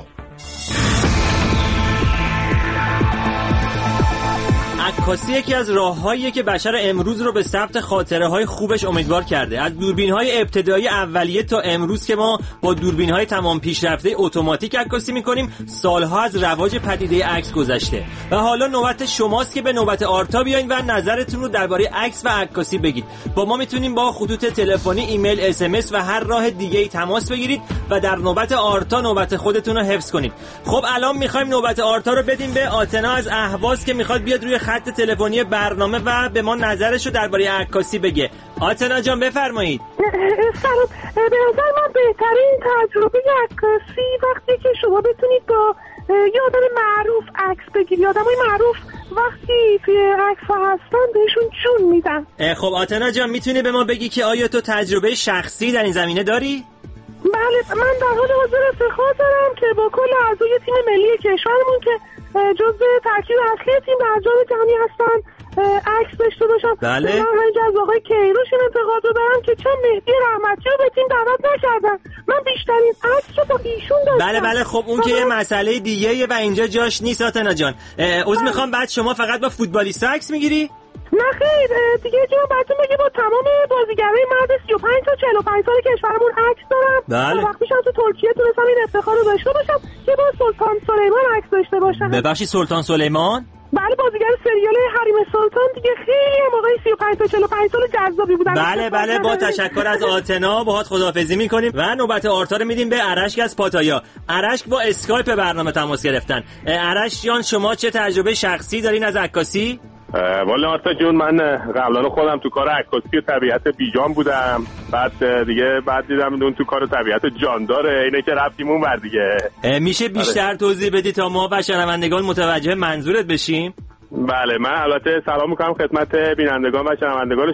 عکاسی یکی از راه‌هاییه که بشر امروز رو به ثبت خاطره‌های خوبش امیدوار کرده. از دوربین‌های ابتدایی اولیه تا امروز که ما با دوربین‌های تمام پیشرفته اتوماتیک عکاسی می‌کنیم، سالها از رواج پدیده عکس گذشته و حالا نوبت شماست که به نوبت آرتا بیاین و نظرتون رو درباره عکس و عکاسی بگید. با ما میتونیم با خطوط تلفنی، ایمیل، SMS و هر راه دیگه‌ای تماس بگیرید و در نوبت آرتا نوبت خودتون رو حفظ کنید. خب الان می‌خوایم نوبت آرتا رو بدیم به آتنا از اهواز که می‌خواد بیاد روی خط تلفنی برنامه و به ما نظرشو درباره عکاسی بگه. آتنا جان بفرمایید. سلام. به نظر من بهترین تجربه عکاسی وقتی که شما بتونید با یه آدم معروف عکس بگیرید. آدمای معروف وقتی توی عکس هستن بهشون جون میدن. خب آتنا جان میتونی به ما بگی که آیا تو تجربه شخصی در این زمینه داری؟ بله، من در حال حاضر افتخار دارم که با کل اعضای تیم ملی کشورمون که جزء ترکیب اصلی تیم در جام جهانی هستن عکس داشته باشم. بله. من همینجا از آقای کیروش این انتقاد رو دارم که چون مهدی رحمتی رو به تیم دعوت نکردن. من بیشترین عکس رو با ایشون داشتم. بله خب اون که یه مسئله دیگه‌ایه و اینجا جاش نیست آتنا جان. عذر میخوام، بعد شما فقط با فوتبالیستا عکس میگیری؟ نه خیر، دیگه جون براتون بگم با تمام بازیگرای مرد 35 تا 45 سال کشورمون عکس دارم. بله. وقتی شما تو ترکیه تونستم این افتخار رو داشته باشم که با سلطان سلیمان عکس داشته باشم. ببخشید سلطان سلیمان؟ بله، بازیگر سریال حریم سلطان دیگه. خیلی هم آقای 35 تا 45 سال جذابی بودن. بله با تشکر از آتنا باهات خداحافظی میکنیم و نوبت آرتا رو میدیم به ارشک از پاتایا. ارشک با اسکایپ برنامه تماس گرفتن. ارشک جان شما چه تجربه شخصی دارین از عکاسی؟ والا آرتا جون، من قبلا خودم تو کار عکاسی و طبیعت بیجان بودم، بعد دیدم اون تو کار طبیعت جانداره، اینه که رفتیم اون ور دیگه. میشه بیشتر توضیح بدی تا ما و شنوندگان متوجه منظورت بشیم؟ بله، من البته سلام میکنم خدمت بینندگان و شنوندگان شما.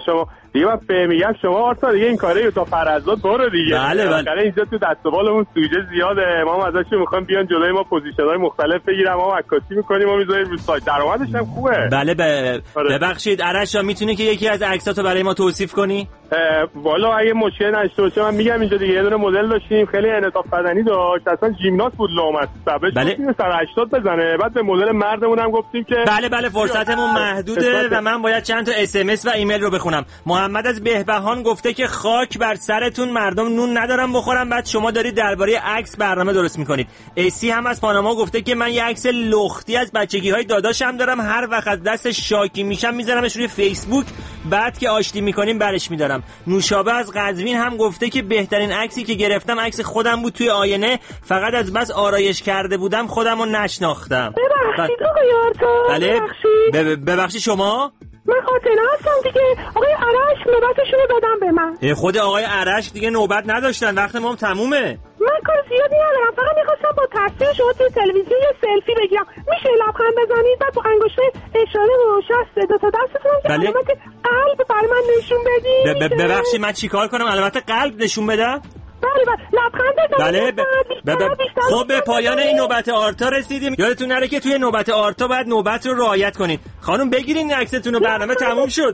دیگه من میگم شما آرتا دیگه این کاره تا فرزاد برو دیگه. بله اینجا تو دست و بالمون سوژه زیاده، ما هم ازش میخوایم بیان جلوی ما پوزیشن‌های مختلف بگیرم، ما عکاسی میکنیم و میذاریم رو سایت، درآمدش هم خوبه. بله ببخشید عرشا میتونی که یکی از عکساتو برای ما توصیف کنی؟ والا اگه مشکل نشه باشه من میگم اینجا دیگه یه دونه مدل داشتیم خیلی انعطاف بدنی داشت، اصلا ژیمناست بود لامصب، بله 180 بزنه. بعد به مدل مردمون هم گفتیم که بله فرصتمون محدوده و من باید چند تا SMS و ایمیل رو بخونم. محمد از بهبهان گفته که خاک بر سرتون، مردم نون ندارن بخورن، بعد شما دارید درباره عکس برنامه درست میکنید. ایسی هم از پاناما گفته که من یه عکس لختی از بچگی‌های داداشم دارم، هر وقت از دست شاکی میشم میذارمش روی فیسبوک، بعد که آشتی میکنیم برش میدارم. نوشابه از قزوین هم گفته که بهترین عکسی که گرفتم عکس خودم بود توی آینه، فقط از بس آرایش کرده بودم خودمو نشناختم. ببخشید آقای آرتا. بله ببخشید شما؟ من خاطره هستم دیگه. آقای عرش نوبتشون رو دادم به من. خود آقای عرش دیگه نوبت نداشتن، وقت ما هم تمومه. من کار زیادی ندارم، فقط میخواستم با تصویر شما توی تلویزیون یه سلفی بگیرم. میشه لبخند بزنید بعد با انگشته اشاره و شست دو تا دستتون که علامت قلب برای من نشون بدید. ببخشید من چیکار کنم علامت قلب نشون بدم؟ بله لبخند بزنید. خب به پایان این نوبت آرتا رسیدیم. یادتون نره که توی نوبت آرتا باید نوبت رو رعایت کنید. خانم بگیرین عکستون رو، برنامه تموم شد.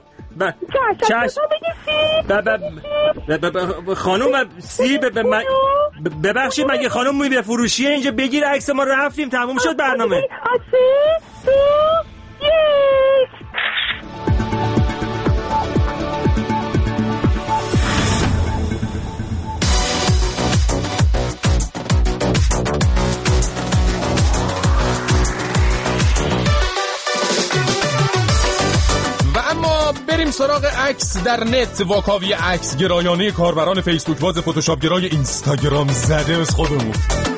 خانم سی ببخشید مگه خانم می بفروشیه اینجا؟ بگیر عکس ما، رفتیم تموم شد برنامه. بریم سراغ عکس در نت. واکاوی عکس گرایانه کاربران فیسبوک باز فتوشاپ گرای اینستاگرام زده از خودمون.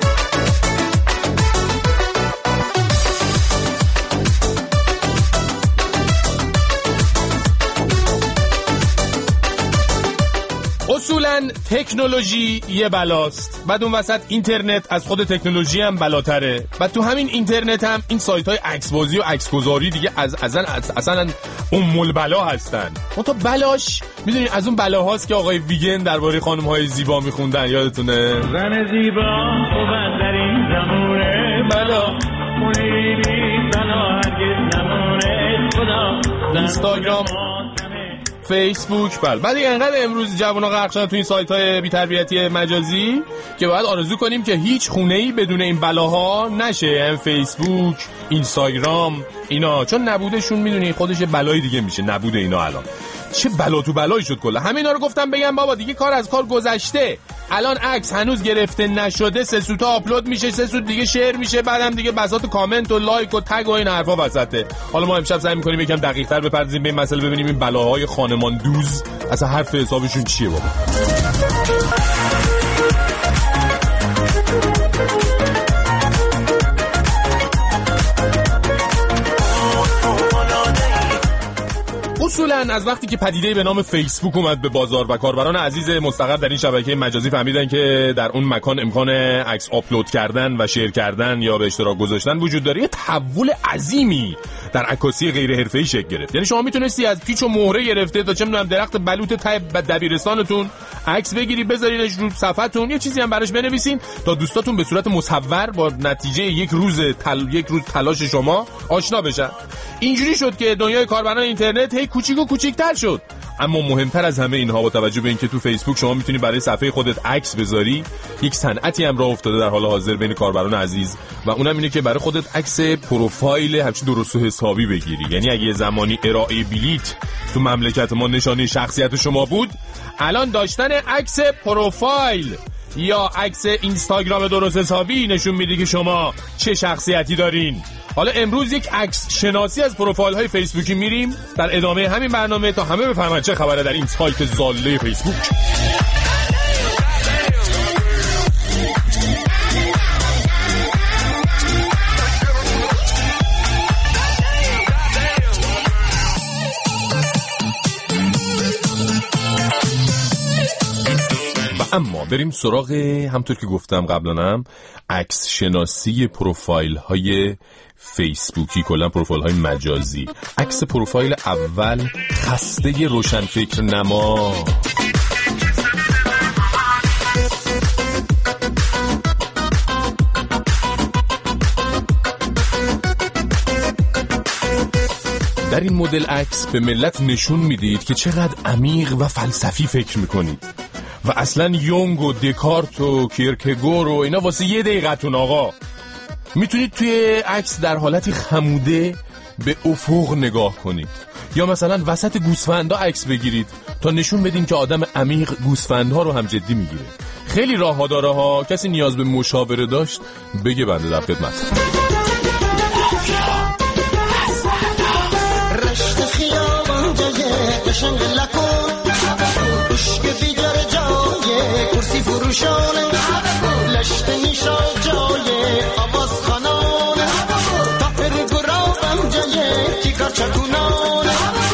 اصولاً تکنولوژی یه بلاست، بعد اون وسط اینترنت از خود تکنولوژی هم بلاتره، بعد تو همین اینترنت هم این سایت‌های عکس‌بازی و عکس‌گذاری دیگه اصلا ام البلا هستن. اون تو بلاش میدونین از اون بلاهاست که آقای ویگن درباره خانم‌های زیبا میخوندن، یادتونه؟ زن زیبا خوبن در این زمونه بلا، اونی بی بلا هرگز نمونه خدا. اینستاگرام، فیسبوک، بعد اینقدر امروز جوونا غرق شدن تو این سایت‌های بی‌تربیتی مجازی که باید آرزو کنیم که هیچ خونه‌ای بدون این بلاها نشه. فیسبوک، اینستاگرام اینا، چون نبودشون میدونی خودش بلای دیگه میشه. نبود اینا الان چه بلا تو بلایی شد کلا. همینا رو گفتم بگم بابا دیگه کار از کار گذشته. الان عکس هنوز گرفته نشده، 3 سوتا آپلود میشه، 3 سوت دیگه شیر میشه، بعدم دیگه بساط کامنت و لایک و تگ و این حرفا وسطه. حالا ما امشب سعی می‌کنیم یکم دقیق‌تر بپردازیم به این مسئله، ببینیم این بلاهای خانمان دوز اصلا حرف حسابشون چیه بابا. اصولاً از وقتی که پدیده به نام فیسبوک اومد به بازار و کاربران عزیز مستقر در این شبکه مجازی فهمیدن که در اون مکان امکان عکس آپلود کردن و شیر کردن یا به اشتراک گذاشتن وجود داره، یه تحول عظیمی در عکاسی غیر حرفه‌ای شکل گرفت. یعنی شما میتونستی از پیچ و مهره گرفته تا چه میدونم درخت بلوط ته دبیرستانتون عکس بگیری بذارینش رو صفحتون، یه چیزی هم براش بنویسین تا دوستاتون به صورت مصور با نتیجه یک روز تلاش شما آشنا بشن. اینجوری شد که دنیای کاربران اینترنت هی کوچیک و کوچیک‌تر شد. اما مهمتر از همه اینها با توجه به اینکه تو فیسبوک شما میتونی برای صفحه خودت عکس بذاری، یک صنعتی هم راه افتاده در حال حاضر بین کاربران عزیز و اونم اینه که برای خودت عکس پروفایل همچین درست و حسابی بگیری. یعنی اگه زمانی ارائه بلیت تو مملکت ما نشانه شخصیت شما بود، الان داشتن عکس پروفایل یا عکس اینستاگرام درست حسابی نشون میده که شما چه شخصیتی دارین. حالا امروز یک عکس شناسی از پروفایل های فیسبوکی میریم در ادامه همین برنامه تا همه بفهمن چه خبره در این سایت زاله فیسبوک. اما بریم سراغ همطور که گفتم قبلانم عکس شناسی پروفایل های فیسبوکی، کلا پروفایل های مجازی. عکس پروفایل اول خسته روشنفکر نما. در این مدل عکس به ملت نشون میدید که چقدر عمیق و فلسفی فکر میکنید و اصلا یونگ و دکارت و کیرکگور و اینا واسه یه دقیقتون آقا. میتونید توی عکس در حالتی خموده به افق نگاه کنید یا مثلا وسط گوسفندا عکس بگیرید تا نشون بدین که آدم عمیق گوسفندها رو هم جدی میگیره. خیلی راه‌ها داره ها. کسی نیاز به مشاوره داشت بگه بنده در خدمت. رشت خیابان جای قشنگ لکن عشق دیگر جای کرسی فروشانه لشت نیشا جای آواز خانانه تفر گرابم جای تیکار چکونانه.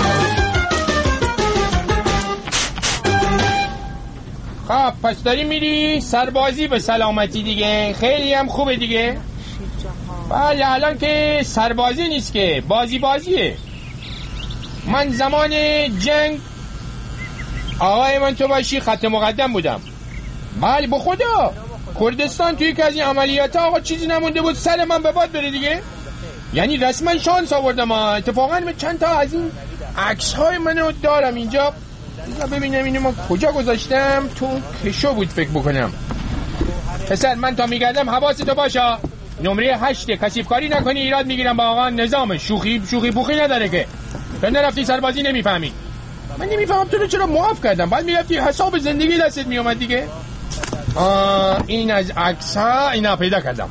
خب پس داری میری سربازی به سلامتی دیگه. خیلی هم خوبه دیگه. بله الان که سربازی نیست که بازیه. من زمان جنگ آقای من تو باشی خط مقدم بودم. بله به خدا کردستان توی یکی از این عملیات آقا چیزی نمونده بود سر من به باد بره دیگه. یعنی رسما شانس آوردم. اتفاقا من چند تا از این عکس های منو دارم اینجا. ببینم اینو من کجا گذاشتم. تو کشو بود فکر بکنم. پسر من تا میگردم حواستو باشه. نمره 8 کثیف کاری نکنی ایراد میگیرم با آقا. نظام شوخی پوخی نداره که. تو نرفتی سربازی نمیفهمی. من نمیفهمم تو رو چرا معاف کردم. بعد میرفتی حساب زندگی دستت میومد دیگه. این از عکس ها اینا پیدا کردم.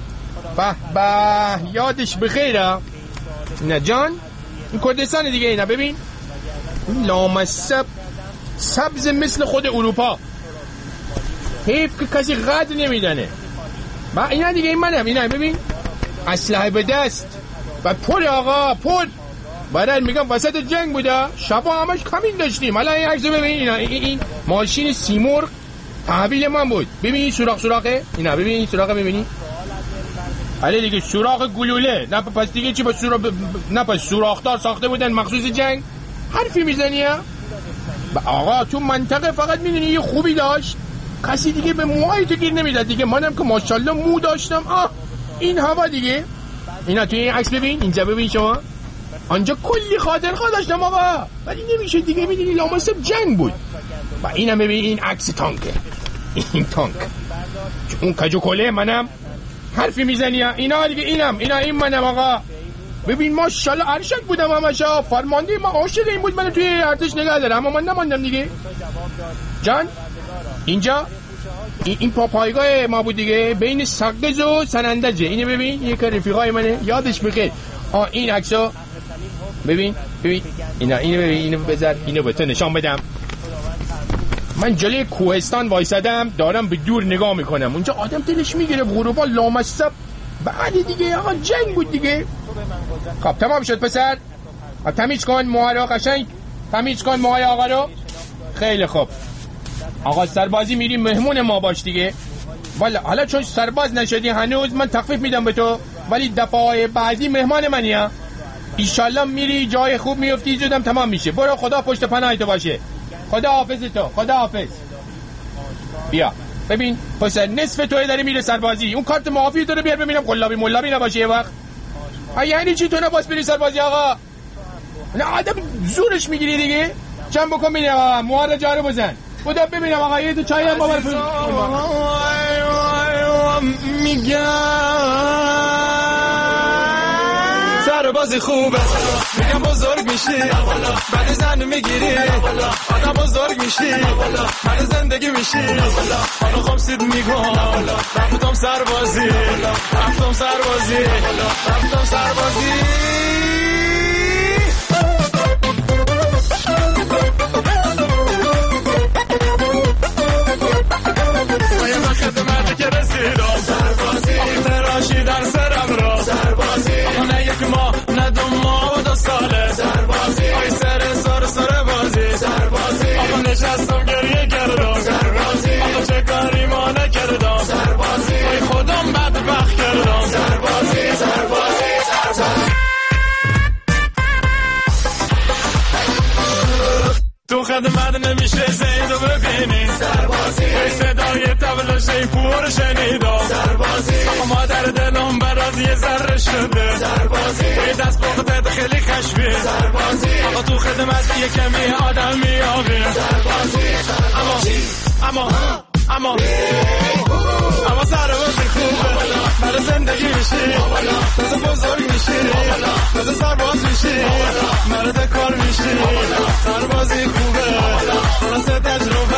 به یادش بخیره. نه جان این کردستان دیگه. اینا ببین این لامصب سبز مثل خود اروپا. حیف که کسی قدر نمیدنه. با اینا دیگه این منم. اینا ببین اسلحه به دست و پل آقا پل. بعد میگم وسط جنگ بوده شبا همش کمین داشتیم. حالا این عکسو ببین. این ماشین سیمرغ تحویل من بود. ببین این سوراخه. اینا ببین این سوراخه میبینی. حالا دیگه سوراخ گلوله. نه پس دیگه چی با نه پس سوراخدار ساخته بودن مخصوص جنگ. حرفی میزنی ها آقا. تو منطقه فقط میدونی یه خوبی داشت کسی دیگه به موهای تو گیر نمیداد دیگه. منم که ماشاءالله مو داشتم. این هوا دیگه. اینا توی این عکس ببین. اینجا ببین شما. آنجا کلی خاطرخواه داشتم آقا ولی نمیشه دیگه. میدونی لامصب جنگ بود. و اینم ببین این عکس تانکه. این تانک اون کجو کله منم. حرفی میزنی ها. اینا دیگه این منم آقا. ببین ماشاءالله ارشد بودم همشا. فرمانده ما عاشق این بود منو توی ارتش نگه داره. اما من نماندم دیگه جان. اینجا این پایگاه ما بود دیگه بین سقز و سنندجه. اینو ببین یک رفیقای منه یادش بخیر. این عکسو ببین اینو ببین. اینو بذار اینو به تو نشان بدم. من جلوی کوهستان وایسادم دارم به دور نگاه میکنم. اونجا آدم دلش میگیره غروبا لامصب. بعد دیگه آقا جنگ بود دیگه. خب تمام شد پسر. تمیز کن موها رو قشنگ. تمیز کن موهای آقا رو. خیلی خوب آقا سربازی میری مهمون ما باش دیگه. والا حالا چون سرباز نشدی هنوز من تخفیف میدم به تو. ولی دفعه بعدی مهمان منی ها. ایشالله میری جای خوب میفتی زودم تمام میشه. برو خدا پشت پناهت باشه. خدا حافظ تو. خدا حافظ. بیا ببین پسر نصف توی داری میره سربازی. اون کارت معافی تو رو بیار ببینم قلابی ملابی نباشه یه وقت. یعنی چی تو نباس بری سربازی آقا؟ نه آدم زورش میگیری دیگه. جمع بکن ببینم آقا. موها رو جارو بزن. بودم ببینم آقا یه تو چای هم بابر سرباز خوبه میگم بزرگ میشی بعد زن میگیری آدم بزرگ میشی بعد زندگی میشی حالا خمسید میگم رفتم سربازی باید خدمت که رسیدم سربازی تراشی در سرم را سربازی نه یک ماه نه دو ماه و 2 ساله سربازی آی سر بازی سربازی آقا نشستم گریه کردم سربازی آقا خدمت نمیشه زیدو ببینی سربازی صدای تبل شیپور شنیدم سربازی آقا مادر دلم برات یه ذره شده سربازی یه دست بغدت خیلی خشبی سربازی آقا تو خدمت یه کمی آدم میابی سربازی اما سربازی خوبه برای زندگی میشی تازه بزرگ میشی تازه سرباز میشی مرد کار میشی سربازی خوبه خلاصه تجربه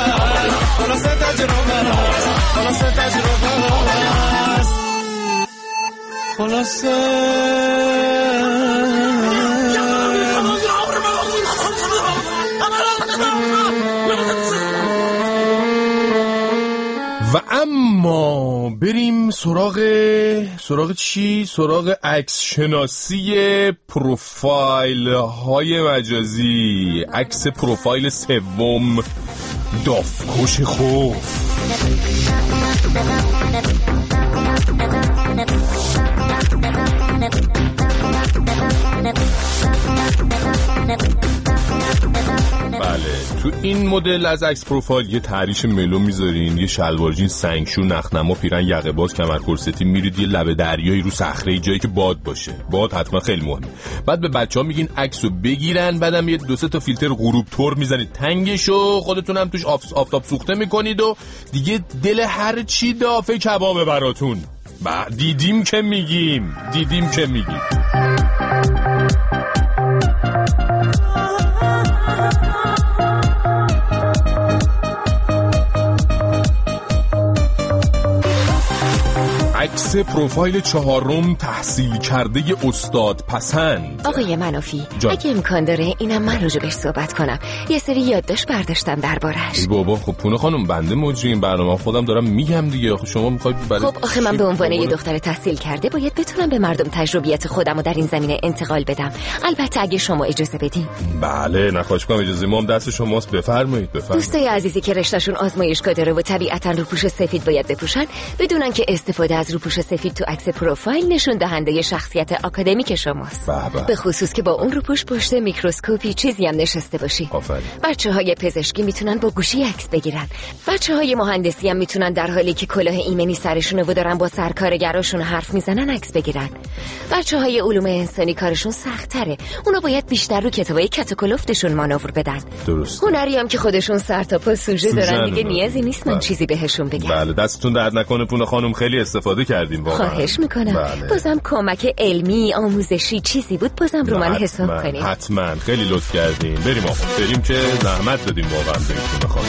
و اما بریم سراغ چی؟ سراغ عکس شناسی پروفایل های مجازی. عکس پروفایل سوم، دافکش خوف. بله، تو این مدل از عکس پروفایل یه تحریش ملو میذارین، یه شلوار جین سنگشو نخنما پیرن یقه باز کمر کرستی میرید یه لبه دریایی رو صخره جایی که باد باشه. باد حتما خیلی مهمه. بعد به بچه‌ها میگین عکسو بگیرن، بعدم یه 2-3 تا فیلتر غروب تور میزنید تنگشو، خودتون هم توش آفتاب سوخته میکنید و دیگه دل هر چی دافه کبابه براتون. دیدیم که میگیم. عکس پروفایل 4 تحصیل کرده استاد پسند. آقای منافی اگه امکان داره اینم من راجبش صحبت کنم. یه سری یادداشت برداشتم دربارش. ای بابا خب پونه خانم بنده مجری این برنامه خودم دارم میگم دیگه. شما میخواید برای خب آخه من به عنوان یه دختر تحصیل کرده باید بتونم به مردم تجربیات خودمو در این زمینه انتقال بدم. البته اگه شما اجازه بدین. بله نخواهش کنم اجازه ما هم دست شماست. بفرمایید. دوستای عزیزی که رشتهشون آزمایشگاه داره و طبیعتاً روپوش سفید باید بپوشن، بدونن که استفاده از روپوش سفید تو عکس پروفایل نشون دهنده شخصیت آکادمیک شماست. به خصوص که با اون روپوش پشت میکروسکوپی چیزی هم نشسته باشی. بچه‌های پزشکی میتونن با گوشی عکس بگیرن. بچه‌های مهندسی هم میتونن در حالی که کلاه ایمنی سرشون رو دارن با سرکارگراشون حرف میزنن عکس بگیرن. بچه‌های علوم انسانی کارشون سخت‌تره. اونا باید بیشتر رو کتابای کتاکلفتشون مانور بدن. درست. هنری هم که خودشون سر تا پا سوژه دارن دیگه نیازی نیست من چیزی بهشون بگم. بله دستتون درد نکنه پونه خانم، خیلی استفاده کردیم واقعا. خواهش میکنم. بازم کمک علمی آموزشی چیزی بود بازم رو من حساب کنید. حتما خیلی لطف کردین. بریم آقا بریم که زحمت دادیم واقعا بهتون خانم.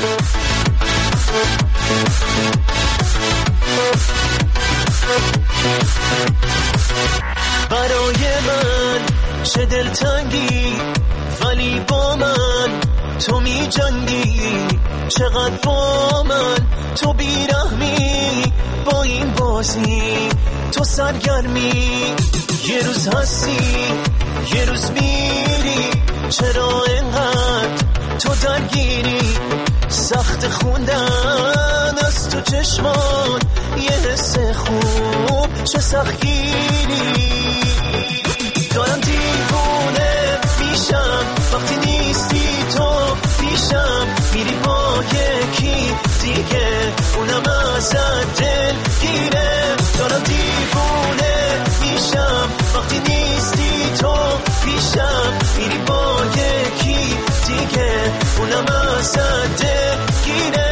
برای من چه دلتنگی ولی با من تو می جنگی، چقدر با من تو بیرحمی، با این بازی تو سرگرمی. یه روز هستی یه روز میری، چرا اینقدر تو درگیری؟ سخت خوندن از تو چشمان یه حس خوب چه سختگیری. دارم دیوونه میشم وقتی نیستی تو پیشم، میری با یکی دیگه اونم ازت دل گیره. دارم دیوونه میشم وقتی نیستی تو پیشم، میری با یکی دیگه اونم ازت دل گیره.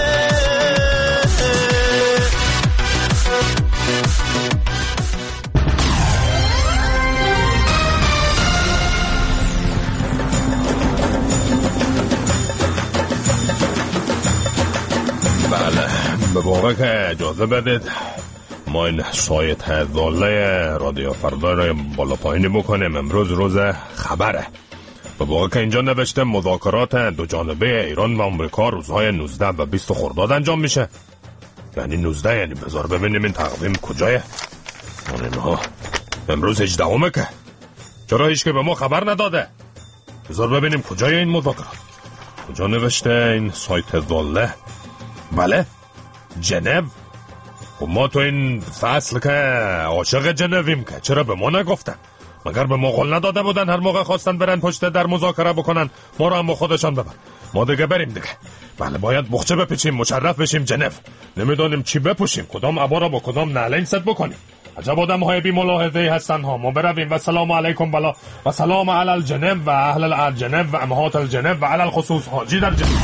بله به واقع که اجازه بدید ما این سایت ضاله رادیو فردا رو بالا پایینی بکنیم. امروز روز خبره. به واقع که اینجا نوشته مذاکرات دو جانبه ایران و آمریکا روزهای 19 و 20 خرداد انجام میشه. یعنی 19 یعنی بذار ببینیم این تقویم کجایه. اینها امروز 18 که چرا هیچ که به ما خبر نداده؟ بذار ببینیم کجای این مذاکرات. کجا نوشته این سایت ضاله؟ بله جنو. و ما تو این فصل که عاشق جنویم که چرا به ما نگفتن؟ مگر به ما قول نداده بودن هر موقع خواستن برن پشت در مذاکره بکنن ما رو هم با خودشان ببر؟ ما دیگه بریم دیگه. بله باید بخچه بپیچیم، مشرف بشیم جنو. نمیدونیم چی بپوشیم، کدام عبا را با کدام نعلین ست بکنیم. عجب آدم های بی ملاحظه هستن ها. ما برویم و سلام علیکم بلا و سلام علی الجنب و اهل الجنب و امهات الجنب و علی الخصوص حاجی در جنب.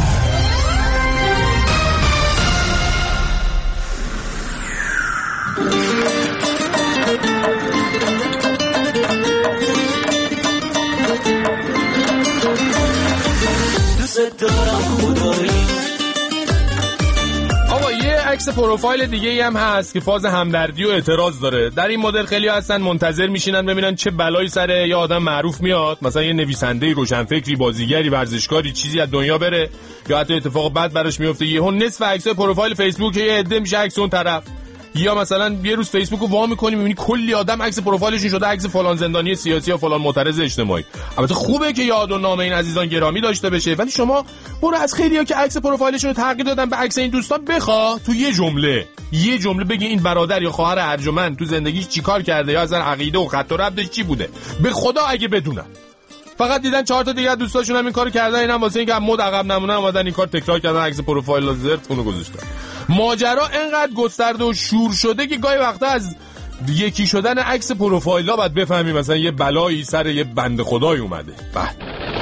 آقا یه عکس پروفایل دیگه ای هم هست که فاز همدردی و اعتراض داره. در این مدل خیلی هستن منتظر میشینن ببینن چه بلایی سر یه آدم معروف میاد، مثلا یه نویسنده روشنفکری، بازیگری، ورزشکاری، چیزی از دنیا بره، یا حتی اتفاق بد براش میفته، یهو نصف عکسای پروفایل فیسبوک یه عده میشه عکس اون طرف. یا مثلا یه روز فیسبوک رو وا می‌کنی می‌بینی کلی آدم عکس پروفایلشون شده عکس فلان زندانی سیاسی یا فلان معترض اجتماعی. البته خوبه که یاد و نام این عزیزان گرامی داشته بشه، ولی شما برو از خیلیا که عکس پروفایلشون رو تغییر دادن به عکس این دوستان بخوا تو یه جمله بگی این برادر یا خواهر ارجمند تو زندگیش چیکار کرده یا اصلا عقیده و خط و ربطش چی بوده. به خدا اگه بدونن. فقط دیدن 4 تا دیگه دوستاشون هم این کارو کردن، اینم واسه اینکه مد عقب نمونن اومدن این کار تکرار کردن، عکس پروفایل رو زرت اونو گذاشتن. ماجرا انقدر گسترده و شور شده که گاهی وقتا از یکی شدن عکس پروفایل‌ها باید بفهمی مثلا یه بلایی سر یه بنده خدای اومده. بعد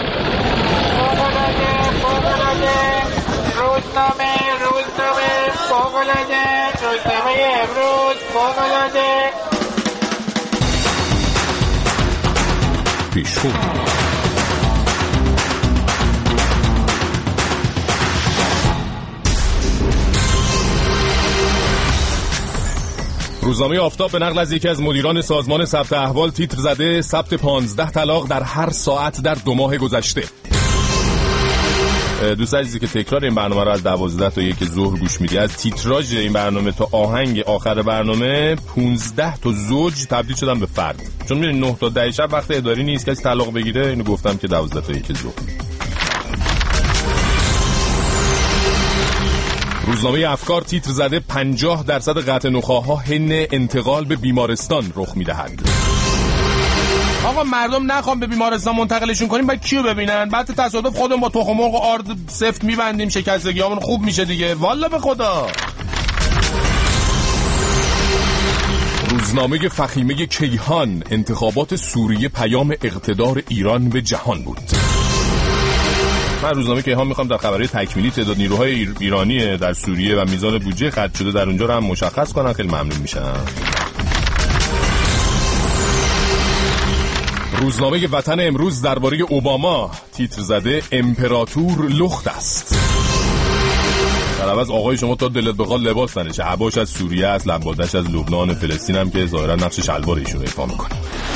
روزنامه امروز فوق‌العاده پیشخون. روزنامه آفتاب به نقل از یکی از مدیران سازمان ثبت احوال تیتر زده ثبت 15 طلاق در هر ساعت در 2 ماه گذشته. دوست عزیزی که تکرار این برنامه رو از 12 تا 1 ظهر گوش میدی، از تیتراژ این برنامه تا آهنگ آخر برنامه 15 تا زوج تبدیل شدن به فرد. چون می‌بینید 9 تا 10 شب وقت اداری نیست کسی طلاق بگیره، اینو گفتم که 12 تا 1 ظهر. روزنامه افکار تیتر زده 50% قطع نخاع‌ها حین انتقال به بیمارستان رخ می‌دهد. آقا مردم نخوام به بیمارستان منتقلشون کنیم، بعد کیو ببینن؟ بعد تصادف خودمون با تخم مرغ و آرد سفت میبندیم، شکستگیامون خوب میشه دیگه. والا به خدا. روزنامه فخیمه کیهان انتخابات سوریه پیام اقتدار ایران به جهان بود. من روزنامه کیهان میخوام در خبری تکمیلی تعداد نیروهای ایرانی در سوریه و میزان بودجه خرج شده در اونجا رو هم مشخص کنن. خیلی ممنون میشم. روزنامه وطن امروز درباره اوباما تیتر زده امپراتور لخت است. در عوض آقای شما تا دلت بخواد لباس ننشه، عباش از سوریه است، لبادش از لبنان، فلسطین هم که ظاهرا نقش شلوار ایشون ایفا میکنه.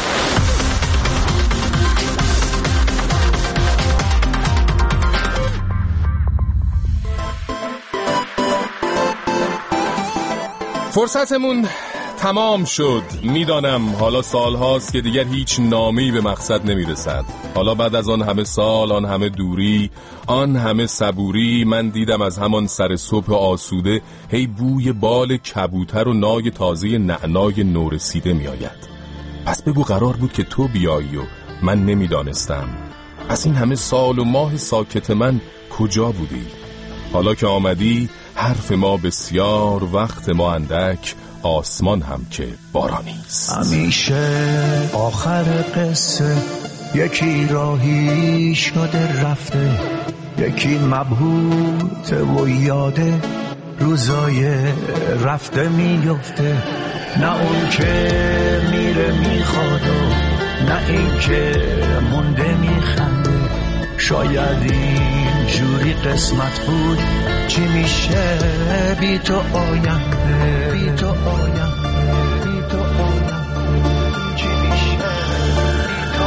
فرصتمون تمام شد. میدانم حالا سال هاست که دیگر هیچ نامه‌ای به مقصد نمیرسد. حالا بعد از آن همه سال، آن همه دوری، آن همه صبوری، من دیدم از همان سر صبح آسوده هی بوی بال کبوتر و نای تازه نعنای نورسیده می آید. پس بگو قرار بود که تو بیایی و من نمیدانستم. پس این همه سال و ماه ساکت من کجا بودی؟ حالا که آمدی حرف ما بسیار، وقت ما اندک، آسمان هم که بارانی است. همیشه آخر قصه یکی راهی شده رفته، یکی مبهوت و یاده روزای رفته میفته. نه اون که میره میخواد و نه این که مونده میخنده. شاید این جوری قسمت بود، چی میشه بی تو آینده، بی تو آینده، بی تو آینده، چی میشه بی تو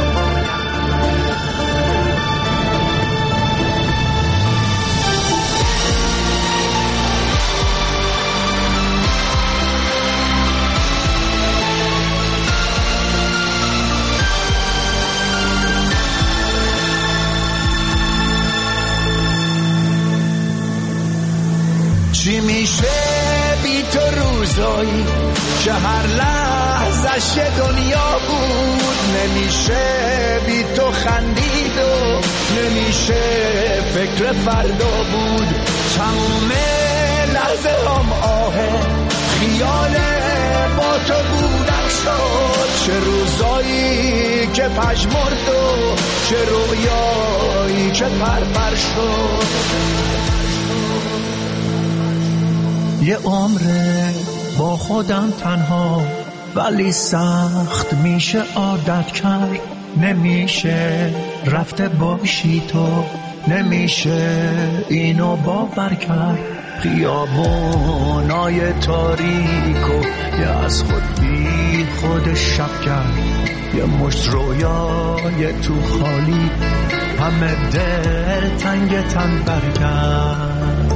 چی میشه بی تو روزایی که هر لحظش دنیا بود، نمیشه بی تو خندید و نمیشه فکر فردا بود. تموم لحظه هم آهه خیال با تو بودن شد، چه روزایی که پژمرد و چه رویایی که پرپر شد. یه عمره با خودم تنها، ولی سخت میشه عادت کرد. نمیشه رفته باشی تو، نمیشه اینو باور کرد. خیابونای تاریک و یه از خود بی خود شب کرد، یه مشت رویای تو خالی همه دل تنگ تن برگرد.